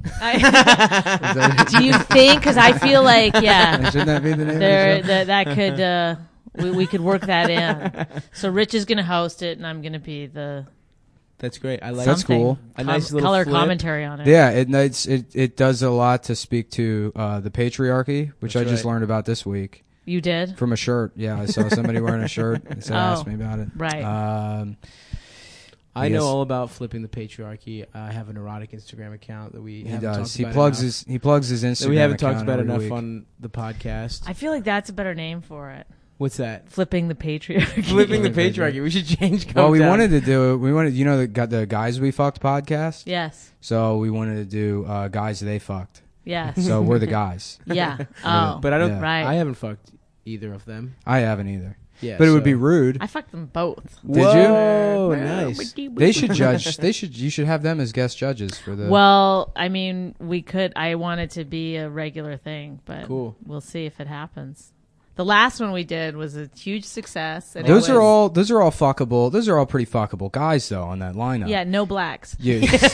Do you think? Because I feel like, yeah, Shouldn't that be the name? Of the show? that could we could work that in. So Rich is going to host it, and I'm going to be the That's great. I like That's something. cool. A nice little color flip. commentary on it. Yeah, it does a lot to speak to the patriarchy, which That's I just right. learned about this week You did? from a shirt. Yeah, I saw somebody wearing a shirt. So asked me about it. Right. I Yes. know all about flipping the patriarchy. I have an erotic Instagram account that we He haven't does. talked He about plugs enough. his Instagram. That we haven't talked account about every enough week. on the podcast. I feel like that's a better name for it. What's that? Flipping the patriarchy. Flipping the patriarchy. We should change. Well, we down. wanted to do it. We wanted, the Guys We Fucked podcast. Yes. So we wanted to do Guys They Fucked. Yes. So we're the guys. Yeah. Oh. But I don't. Yeah. Right. I haven't fucked either of them. I haven't either. Yeah, But it would so- be rude. I fucked them both. Did you? Whoa, nice. They should judge. You should have them as guest judges for the. Well, I mean, we could. I want it to be a regular thing, but Cool. we'll see if it happens. The last one we did was a huge success. And those it are was- all fuckable. Those are all pretty fuckable guys though on that lineup. Yeah, no blacks. You, So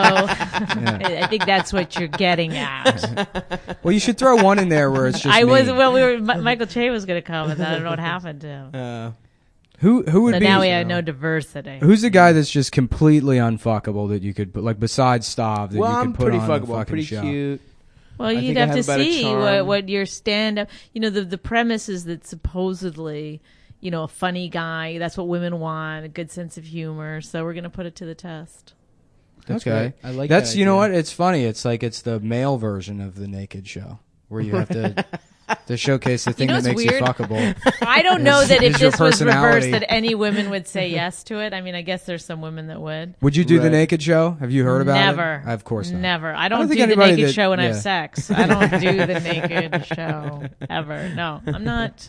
I think that's what you're getting at. well, you should throw one in there where it's just. I was me. well. Michael Che was going to come, and I don't know what happened to him. Who would So be? now we have no diversity. Who's the guy that's just completely unfuckable that you could put, like, besides Stav, that Well, you could I'm put pretty on the fuckable. I'm fucking pretty show? cute. Well, I you'd think I have to have about a see charm. what your stand up. The premise is that supposedly, a funny guy. That's what women want. A good sense of humor. So we're going to put it to the test. That's Okay, great. I like that's that you know idea. what? It's funny. It's like it's the male version of the naked show where you have to showcase the thing know that what's makes weird? you fuckable. I don't know that if is your this was personality. reversed, that any women would say yes to it. I mean, I guess there's some women that would. Would you do the Right. naked show? Have you heard about Never. it? Of course not. Never. I don't don't think do the anybody naked that- show when I yeah. have sex. I don't do the naked show ever. No, I'm not.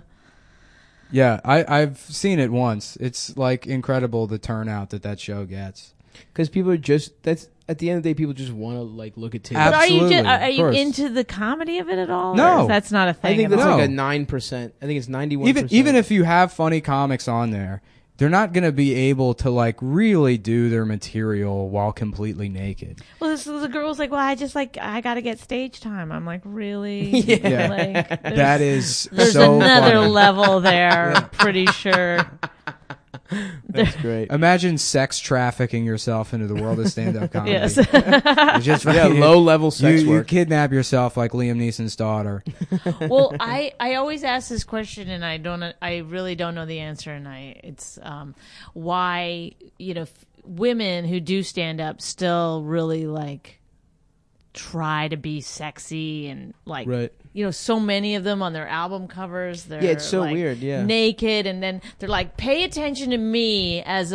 Yeah, I've seen it once. It's like incredible the turnout that show gets. Because people are that's at the end of the day, people just want to like look at titties. But are you Absolutely, are you of course. into the comedy of it at all? No. Or is that's not a thing. I think at that's all? like a No. 9%. I think it's 91%. Even if you have funny comics on there, they're not going to be able to like really do their material while completely naked. Well, the girl's like, well, I got to get stage time. I'm like, really? Yeah. Like, That is there's so another funny. level there. I'm pretty sure. that's great. Imagine sex trafficking yourself into the world of stand-up comedy. Yes. You just Yeah, low level sex you work. kidnap yourself like Liam Neeson's daughter. Well, I always ask this question, and I really don't know the answer, and it's why women who do stand up still really like try to be sexy and like Right. so many of them on their album covers they're Yeah, it's so like, weird, yeah. naked, and then they're like, pay attention to me as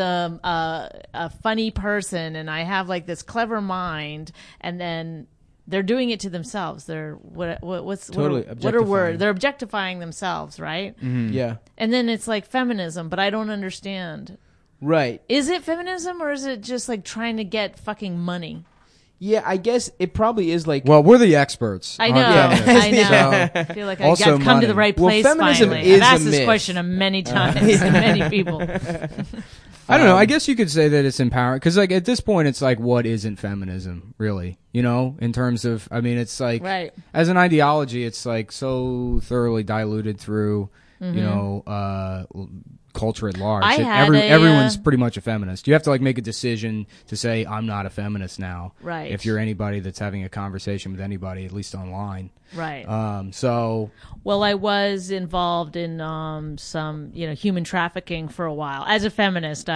a funny person, and I have like this clever mind, and then they're doing it to themselves. They're what's Totally what are objectifying. words? They're objectifying themselves, right? Yeah. And then it's like feminism, but I don't understand. Right. Is it feminism, or is it just like trying to get fucking money? Yeah, I guess it probably is like. Well, we're the experts. I on know, feminists, I know. so- I feel like Also I've come to the money. right Well, place feminism finally. is I've asked a this myth. question many times to many people. I don't know. I guess you could say that it's empowering because, like, at this point, it's like, what isn't feminism, really? You know, in terms of, I mean, it's like, Right. as an ideology, it's like so thoroughly diluted through, you know, culture at large. I had everyone's pretty much a feminist. You have to like make a decision to say, I'm not a feminist now. Right. If you're anybody that's having a conversation with anybody, at least online. Right. So Well, I was involved in some, human trafficking for a while. As a feminist,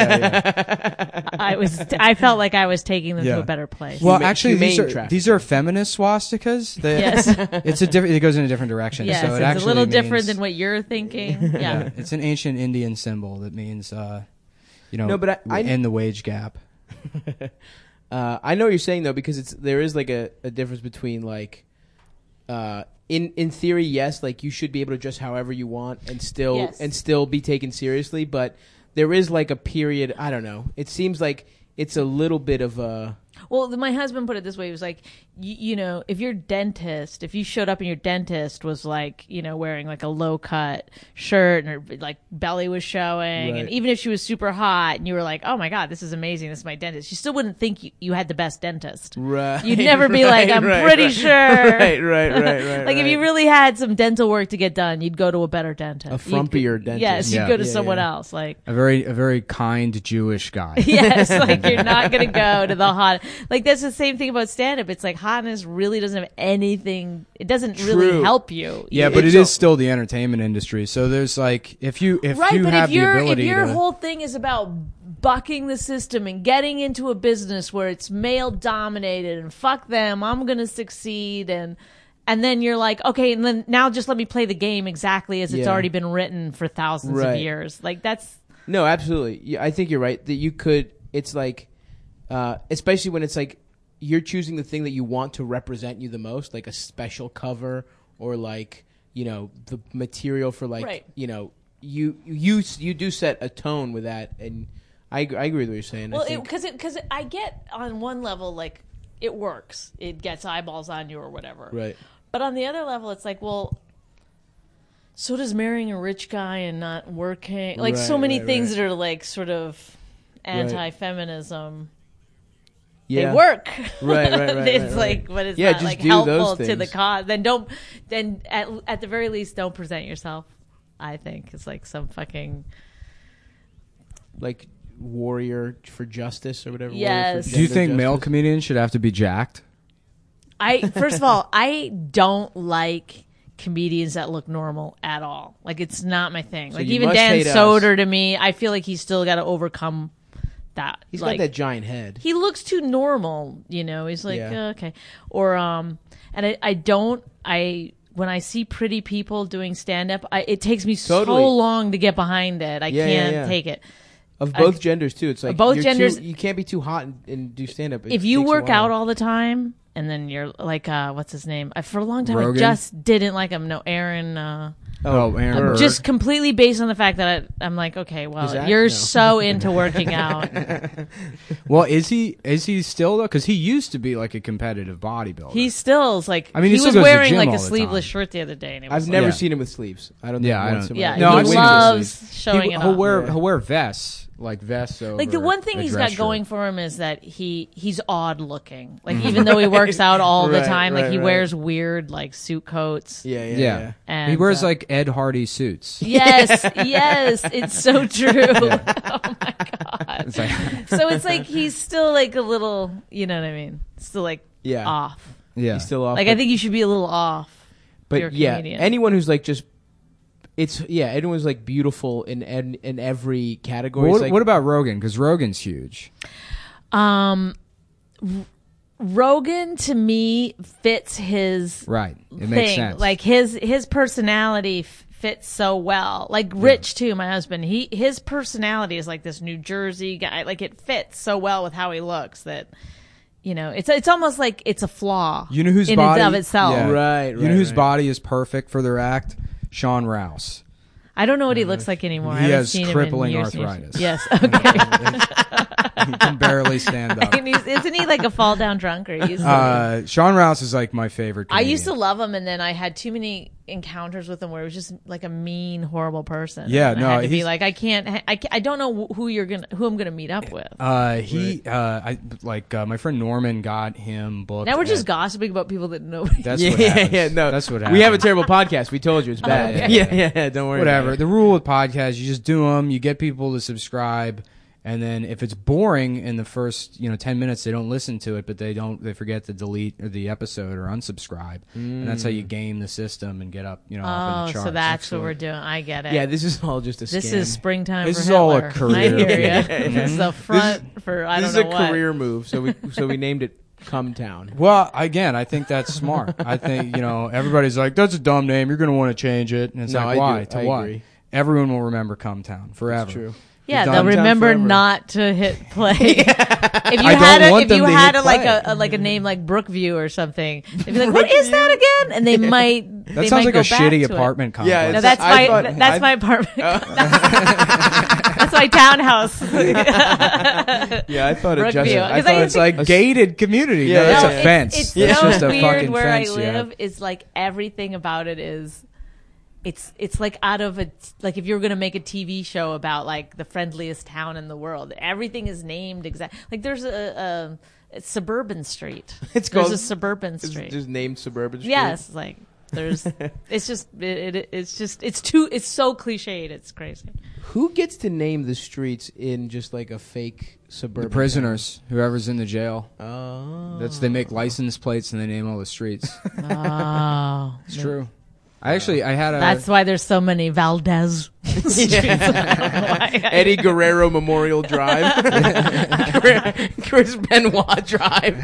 I felt like I was taking them to a better place. well, Huma- actually, humane these are feminist swastikas. Yes. It's a different. It goes in a different direction. Yes, so it it's actually a little different means- than what you're thinking. Yeah. It's an ancient Indian symbol that means, No, but I end the wage gap. I know what you're saying though, because there is like a difference between like, in theory, yes, like you should be able to dress however you want and still be taken seriously, but there is like a period. I don't know. It seems like it's a little bit of a. Well, my husband put it this way. He was like, if your dentist, if you showed up and your dentist was like, wearing like a low cut shirt and her like belly was showing, Right. and even if she was super hot and you were like, oh my God, this is amazing, this is my dentist, you still wouldn't think you had the best dentist. Right. You'd never be like, I'm pretty sure. Right. Like if you really had some dental work to get done, you'd go to a better dentist. A frumpier dentist. Yes, you'd Yeah. go to Yeah, someone yeah. else. Like A very kind Jewish guy. yes, like you're not gonna go to the hot. Like that's the same thing about stand up. It's like hotness really doesn't have anything. It doesn't really True. help you. Yeah, but it is still the entertainment industry. So there's like if you right. you But have if the ability if your to whole thing is about bucking the system and getting into a business where it's male dominated and fuck them, I'm gonna succeed and then you're like, okay, and then now just let me play the game exactly as it's Yeah. already been written for thousands of Right. years. Like that's No, absolutely. Yeah, I think you're right that you could. It's like, especially when it's like you're choosing the thing that you want to represent you the most, like a special cover or like the material for like Right. you do set a tone with that, and I agree with what you're saying. well, I think, because I get on one level like it works, it gets eyeballs on you or whatever, right. But on the other level, it's like, well, so does marrying a rich guy and not working. Like so Right, many right, things right. that are like sort of anti-feminism. Yeah. They work. Right. It's right. like, but it's Yeah, not just like do helpful those to the things. cause. Then at the very least, don't present yourself. I think it's like some fucking. Like warrior for justice or whatever. warrior Yes. for Do you gender think male justice. comedians should have to be jacked? First of all, I don't like comedians that look normal at all. Like it's not my thing. So Like you even must Dan hate us. Soder to me, I feel like he's still got to overcome that. He's like, got that giant head. he looks too normal, He's like, Yeah. okay. Or and when I see pretty people doing stand up, it takes me Totally. so long to get behind it. I Yeah, can't yeah. take it. Of both genders too. It's like both you're genders- you can't be too hot and do stand up. If you work out all the time and then you're like, what's his name? For a long time, Rogan? I just didn't like him. No, Aaron. Aaron Burr. Just completely based on the fact that I'm like, okay, well, His act? you're No. so into working out. Well, is he still though? Because he used to be like a competitive bodybuilder. He still is like, I mean, he he still was goes to the wearing gym like all a the sleeveless time. shirt the other day. And it was I've like- never Yeah. seen him with sleeves. I don't think Yeah, I once don't- in my Yeah, life. No, he I've seen his loves sleeves. showing it He'll off. wear vests over. Like the one thing a he's dress got going shirt. for him is that he's odd looking. Like even though he works out all the Right, time, like right, he right. wears weird like suit coats. Yeah. And, He wears like Ed Hardy suits. Yes, it's so true. Oh my god. It's like, So it's like he's still like a little, you know what I mean? Still like Yeah. off. yeah. He's still off. Like I think you should be a little off. if you're but a yeah, comedian. anyone who's like just. Anyone's like beautiful in every category. Well, It's like, what about Rogan? Because Rogan's huge. Rogan to me fits his Right. It thing. makes sense. Like his personality fits so well. Like Rich too, my husband. His personality is like this New Jersey guy. Like it fits so well with how he looks that it's almost like it's a flaw. You know whose in body? and of itself. Yeah. Right, You know whose right. body is perfect for their act? Sean Rouse. I don't know what he looks like anymore. He I haven't has seen crippling him in years and years. arthritis. Yes. Okay. He can barely stand up. And isn't he like a fall down drunk? Or he used to, Sean Rouse is like my favorite I comedian. used to love him, and then I had too many encounters with him where it was just like a mean, horrible person. Yeah, And no, I had to be he's- like, I don't know who I'm gonna meet up with. My friend Norman got him booked. Now we're just at- gossiping about people that nobody. That's Yeah, what happens. no, That's what We have a happens. terrible podcast. We told you it's bad. Okay. Yeah, don't worry. Whatever. About it. The rule with podcasts, you just do them. You get people to subscribe, and then if it's boring in the first 10 minutes, they don't listen to it, but they forget to delete the episode or unsubscribe, and that's how you game the system and get up up in the Oh, charts. so that's what we're doing. I get it. Yeah, this is all just a scam. This is springtime This for is all a Hitler. career. I hear you. Yeah. This is the front for I This don't is know a what. career move. So we named it Come Town. Well, again, I think that's smart. I think everybody's like, "That's a dumb name. You're going to want to change it." And it's No, like, I do. why? To I what? agree. Everyone will remember Come Town forever. That's true. Yeah, Done they'll Town remember forever. not to hit play. If you I had don't want if them you to had hit a, like play. like a name like Brookview or something, they'd be like, "What is that again?" And they might. That they sounds might like a go back shitty to it. apartment complex. Yeah, No, it's- that's I my thought- that's I- my apartment. That's my townhouse. Yeah, I thought it Brookview. just. I 'Cause I thought used It's like gated community. Yeah, no, that's yeah. a fence. It's That's so just a weird fucking where fence. I live. Is like everything about it is. It's like out of like if you were going to make a TV show about like the friendliest town in the world, everything is named exact. Like there's a suburban street. It's there's called- a suburban It's street. just named Suburban Street. Yes, like there's. It's just it's so cliched. It's crazy. Who gets to name the streets in just like a fake suburban? The prisoners, whoever's in the jail. town? Oh, They make license plates and they name all the streets. Oh, It's true. I had a. that's why there's so many Valdez. Eddie Guerrero Memorial Drive, Chris Benoit Drive.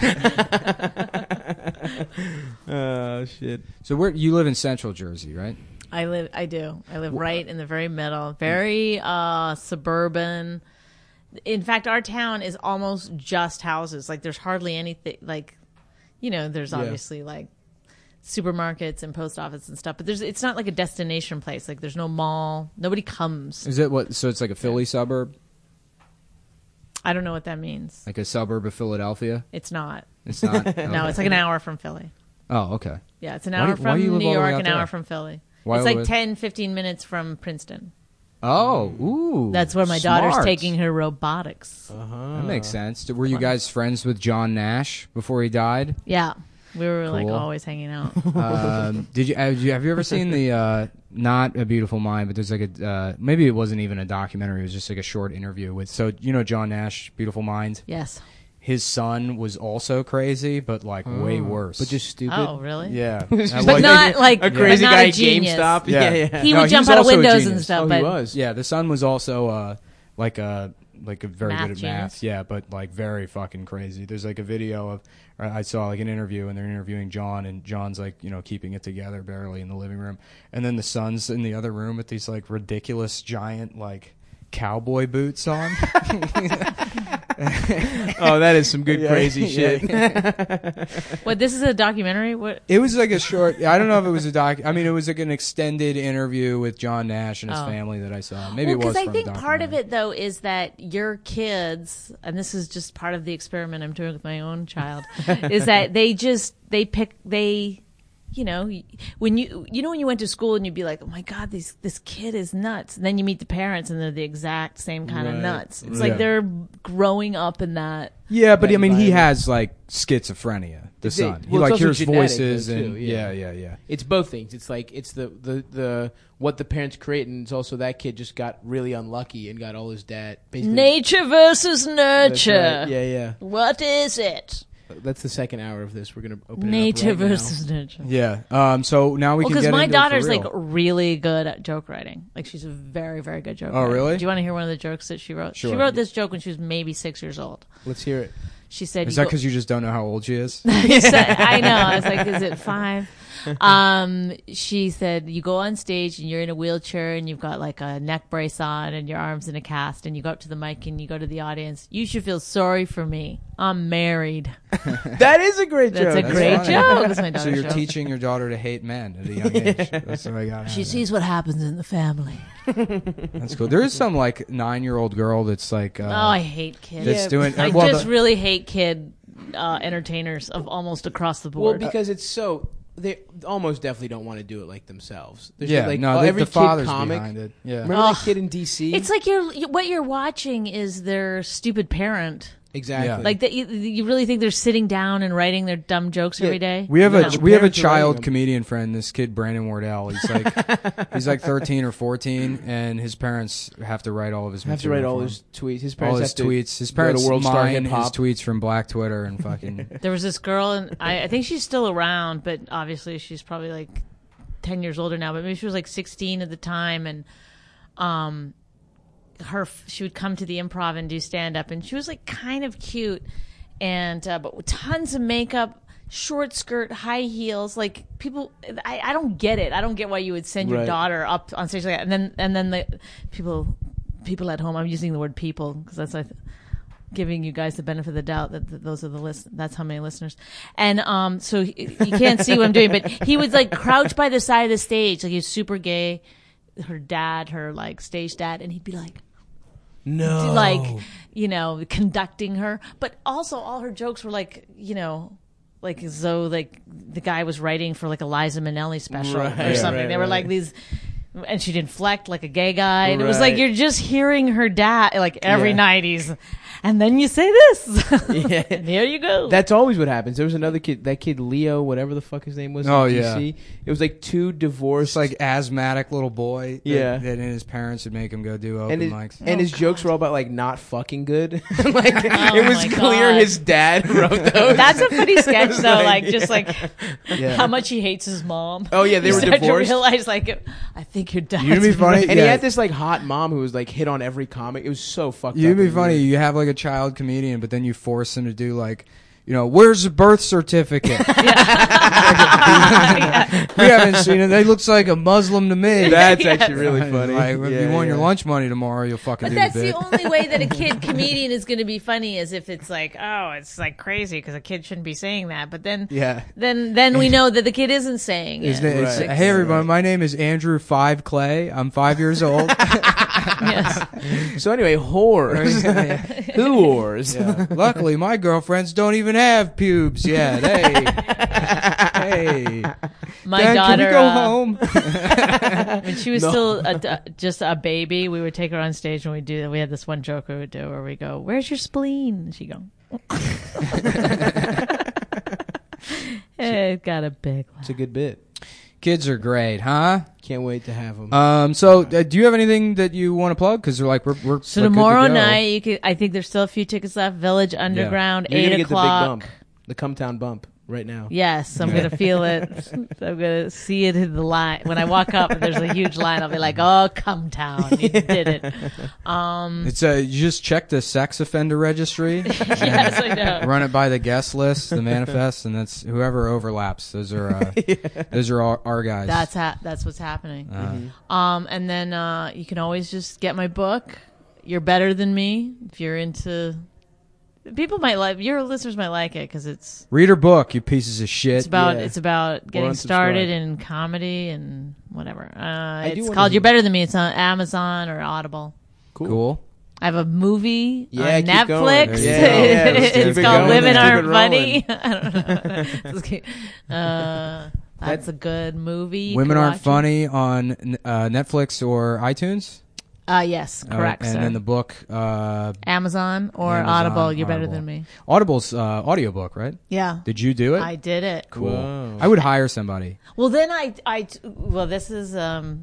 Oh shit! So you live in Central Jersey, right? I do. I live right in the very middle, very suburban. In fact, our town is almost just houses. Like there's hardly anything like, there's obviously like supermarkets and post office and stuff, but it's not like a destination place. Like there's no mall. Nobody comes. Is it what? So it's like a Philly suburb, I don't know what that means. like a suburb of Philadelphia. It's not. It's not. No, it's like an hour from Philly. Oh, okay. Yeah, it's an Why hour do- why from do you live New all the way York, out an hour there? from Philly. Why It's like live- 10, 15 minutes from Princeton. Oh, ooh. That's where my daughter's smart. taking her robotics. That makes sense. Were you guys friends with John Nash before he died? Yeah. We were like Cool. always hanging out. Have you ever seen the not A Beautiful Mind, but there's like a maybe it wasn't even a documentary, it was just like a short interview with John Nash, Beautiful Mind. Yes. His son was also crazy, but like way worse. But just stupid. Oh, really? yeah. But not like a crazy but not guy a at genius. GameStop. Yeah. Yeah. He No, would he jump was out of also a windows genius. and stuff. Oh, but he was. Yeah, the son was also like a very Math good at genius. math. Yeah, but like very fucking crazy. There's like a video of I saw like an interview and they're interviewing John and John's like keeping it together barely in the living room, and then the son's in the other room with these like ridiculous giant like cowboy boots on. Oh, that is some good Yeah, crazy yeah, shit. what? This is a documentary. What? It was like a short. I don't know if it was a doc. I mean, it was like an extended interview with John Nash and his Oh. family that I saw. Maybe it was Because I from think a part of documentary. it though is that your kids, and this is just part of the experiment I'm doing with my own child, is that they when you went to school and you'd be like, oh my god, this kid is nuts, and then you meet the parents and they're the exact same kind of Right. nuts. It's Yeah. like they're growing up in that. Yeah, but that I mean, he environment. has like schizophrenia. The son, he well, like it's also hears genetic, voices though, and too, yeah, yeah. yeah. It's both things. It's like it's the what the parents create, and it's also that kid just got really unlucky and got all his dad basically. Nature versus That's nurture. right. Yeah. What is it? That's the second hour of this. We're gonna open Nature it up right versus nurture. Yeah. So now we can Because get my into it for daughter's real. like really good at joke writing. Like she's a very, very good joke Oh, writer. really? Do you want to hear one of the jokes that she wrote? Sure. She wrote this joke when she was maybe 6 years old. now. Let's hear it. She said, Is that because you just don't know how old she is? I know. I was like, is it 5? She said, you go on stage and you're in a wheelchair and you've got like a neck brace on and your arms in a cast and you go up to the mic and you go to the audience. You should feel sorry for me. I'm married. That is a great That's joke. a great funny. joke. That's my So daughter's you're joke. teaching your daughter to hate men at a young age. That's what I got. She sees what happens in the family. That's cool. There is some like 9-year-old girl that's like. Oh, I hate kids. That's doing. I well, just really hate kid entertainers of almost across the Well, board. because it's so they almost definitely don't want to do it like themselves. There's Yeah, like, no, every the kid father's comic. behind it. Yeah. Remember that kid in DC? It's like what you're watching is their stupid parent. exactly Yeah. Like that, you really think they're sitting down and writing their dumb jokes every day? We have No, a the we have a parents are writing child them. comedian friend, this kid Brandon Wardell. He's like 13 or 14, and his parents have to write all of his have to material write all for his him. tweets. His all parents his have to tweets. His go parents to World Star mine Hip his Hop. tweets from Black Twitter and fucking. There was this girl, and I think she's still around, but obviously she's probably like 10 years older now. But maybe she was like 16 at the time, and she would come to the Improv and do stand up, and she was like kind of cute, and but with tons of makeup, short skirt, high heels. Like people, I don't get it. I don't get why you would send your Right. daughter up on stage like that, and then the people at home. I'm using the word people because that's giving you guys the benefit of the doubt that those are that's how many listeners. And so you can't see what I'm doing, but he would like crouch by the side of the stage, like he was super gay. Her like stage dad, and he'd be like, No. like, conducting her. But also all her jokes were like, like as though like the guy was writing for like a Liza Minnelli special Right, or something. right, They were like right. these, and she'd inflect like a gay guy, and it was like Right. you're just hearing her dad like every Yeah. night and then you say this, Yeah. and here you go. That's always what happens. There was another kid, that kid Leo, whatever the fuck his name was. Oh, in yeah. DC. It was like two divorced. It's like asthmatic little boy. Yeah. That his parents would make him go do open and his, mics. and his jokes were all about like not fucking good. Like it was my clear God. his dad wrote those. That's a funny sketch was though, like- like just like Yeah. how much he hates his mom. Oh, yeah, they You were start divorced. to realize like I think your dad's You'd be funny. And he Yeah. had this like hot mom who was like hit on every comic. It was so fucked up. You'd be and funny. weird. You have like a child comedian, but then you force him to do like, where's the birth certificate? We haven't seen it. It looks like a Muslim to me. That's Yes. actually really funny. Like, if Yeah, you want yeah. your lunch money tomorrow, you'll fucking But do that's the the bit. only way that a kid comedian is going to be funny, is if it's like, oh, it's like crazy because a kid shouldn't be saying that. But then, Yeah. then we know that the kid isn't saying His it. name is, Right. hey everyone, my name is Andrew 5 Clay. I'm 5 years old. Yes. So anyway, whores. Who whores? Yeah. Luckily, my girlfriends don't even have pubes yet. Hey, My Dad, daughter, can we go home? when she was still just a baby, we would take her on stage and we'd do that. We had this one joke we would do where we go, "Where's your spleen?" And she'd go, it got a big laugh. It's a good bit. Kids are great, huh? Can't wait to have them. So do you have anything that you want to plug? Because we're So we're good to tomorrow go. night, I think there's still a few tickets left. Village Underground, You're 8 gonna get the big o'clock. bump, the Cumtown bump, right now. Yes, I'm gonna feel it. I'm gonna see it in the line when I walk up. And there's a huge line. I'll be like, "Oh, come town, you did it." It's you just check the sex offender registry, Yes, I know. run it by the guest list, the manifest, and that's whoever overlaps. Those are those are our guys. That's what's happening. And then you can always just get my book. You're Better Than Me if you're into. People might like your listeners might like it because it's Read her book, you pieces of shit. it's about Yeah. it's about getting unsubscribe. started in comedy and whatever. do It's wanna called hear- You're Better Than Me. It's on Amazon or Audible. Cool. I have a movie Yeah, on keep Netflix. going. There you go. Yeah, let's keep It's it called going. Women Let's keep Aren't it Funny. I don't know. Let's keep- that's a good movie. You Women can Aren't watch it. Funny on Netflix or iTunes. Yes, correct. And sir. then the book, Amazon or Amazon, Audible. You're Better Audible. Than Me. Audible's audiobook, right? Yeah, Did you do it? I did it. Cool. Whoa. I would hire somebody. Well, then well, this is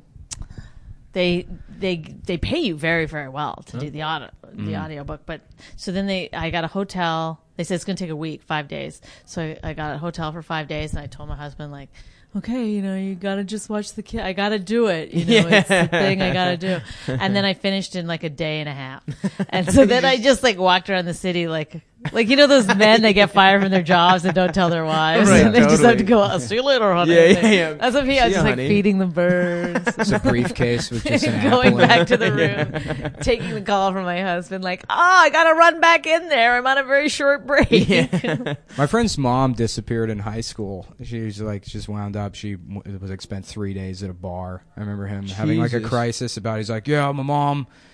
they pay you very, very well to do the audiobook. But so then I got a hotel. They said it's going to take a week, 5 days. So I got a hotel for 5 days, and I told my husband like, okay, you got to just watch the kid. I got to do it. It's the thing I got to do. And then I finished in like a day and a half. And so then I just like walked around the city like those men that get fired from their jobs and don't tell their wives. Right, and they just have to totally. go, I'll see you later, honey. Yeah. That's what he, I See was ya, just like honey. feeding the birds. It's a briefcase with just an apple Going in it. back to the room, taking the call from my husband, like, I gotta run back in there. I'm on a very short break. My friend's mom disappeared in high school. She was like, just wound up. She was spent 3 days at a bar. I remember him having like a Jesus. crisis about. He's like, yeah, my mom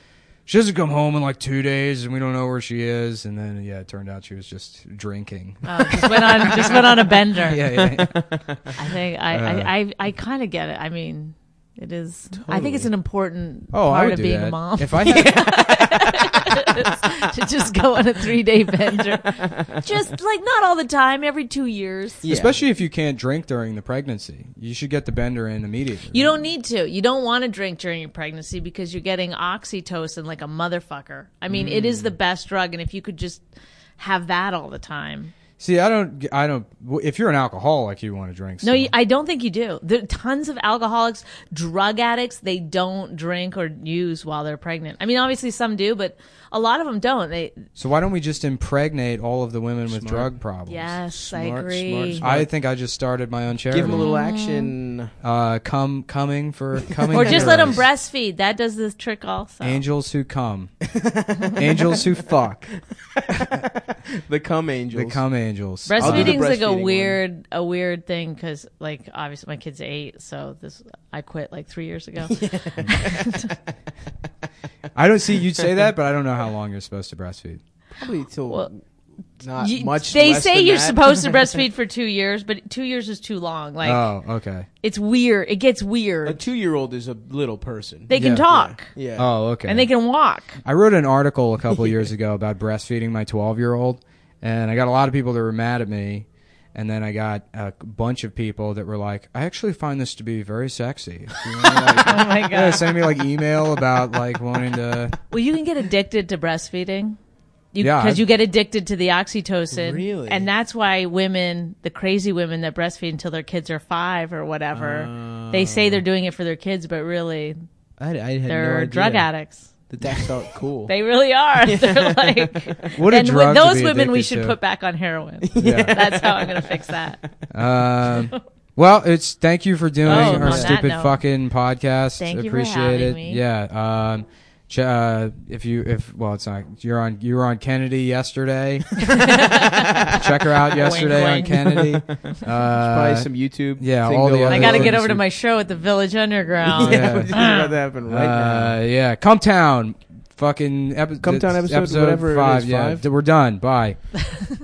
she doesn't come home in like 2 days, and we don't know where she is. And then it turned out she was just drinking. Just went on a bender. Yeah. I think I kind of get it. I mean, it is. I think it's an important I part would of do being that. a mom. If I had, To just go on a 3-day bender. Just like not all the time, every 2 years. Yeah. especially if you can't drink during the pregnancy, you should get the bender in immediately. You don't need to. You don't want to drink during your pregnancy because you're getting oxytocin like a motherfucker. I mean, it is the best drug, and if you could just have that all the time. See, I don't. If you're an alcoholic, you want to drink. No, still. I don't think you do. There are tons of alcoholics, drug addicts, they don't drink or use while they're pregnant. I mean, obviously some do, but a lot of them don't. So why don't we just impregnate all of the women with drug problems? Yes, I Smart, agree. smart. I think I just started my own charity. Give them a little action. Coming. Or just let them breastfeed. That does the trick also. Angels who come. Angels who fuck. The cum angels. The cum angels. Breastfeeding's like a breastfeeding weird thing because, like, obviously my kid's 8, so I quit like 3 years ago. I don't see you'd say that, but I don't know how long you're supposed to breastfeed. Probably till Well, not much. They less say than you're that. supposed to breastfeed for 2 years, but 2 years is too long. Like, Oh, okay. it's weird. It gets A weird. 2-year-old is a little person. They can Yeah. talk Yeah. Oh, okay. and they can walk. I wrote an article a couple years ago about breastfeeding my 12-year-old, and I got a lot of people that were mad at me, and then I got a bunch of people that were like, I actually find this to be very sexy. You know, like, Oh my god. sending me like email about like wanting to. Well, you can get addicted to breastfeeding. Yeah, Because I've- you get addicted to the oxytocin. Really? And that's why women, the crazy women that breastfeed until their kids are 5 or whatever, they say they're doing it for their kids, but really I had they're no idea drug addicts. That felt cool. They really are. They're like, What a and drug with to those be women we addicted should to. put back on heroin. Yeah. That's how I'm going to fix that. Well, thank you for doing on our that stupid note. fucking podcast. Thank you for Appreciate having it. me. Yeah. It's not. You were on Kennedy yesterday. Check her out yesterday Wink, on Kennedy. Probably some YouTube. yeah, thing all the going other I got to on. get over to my show at the Village Underground. Yeah, we're just about to happen right now. Yeah, Come Town. Fucking Come Town episode, whatever it 5. is, Yeah, 5? we're done. Bye.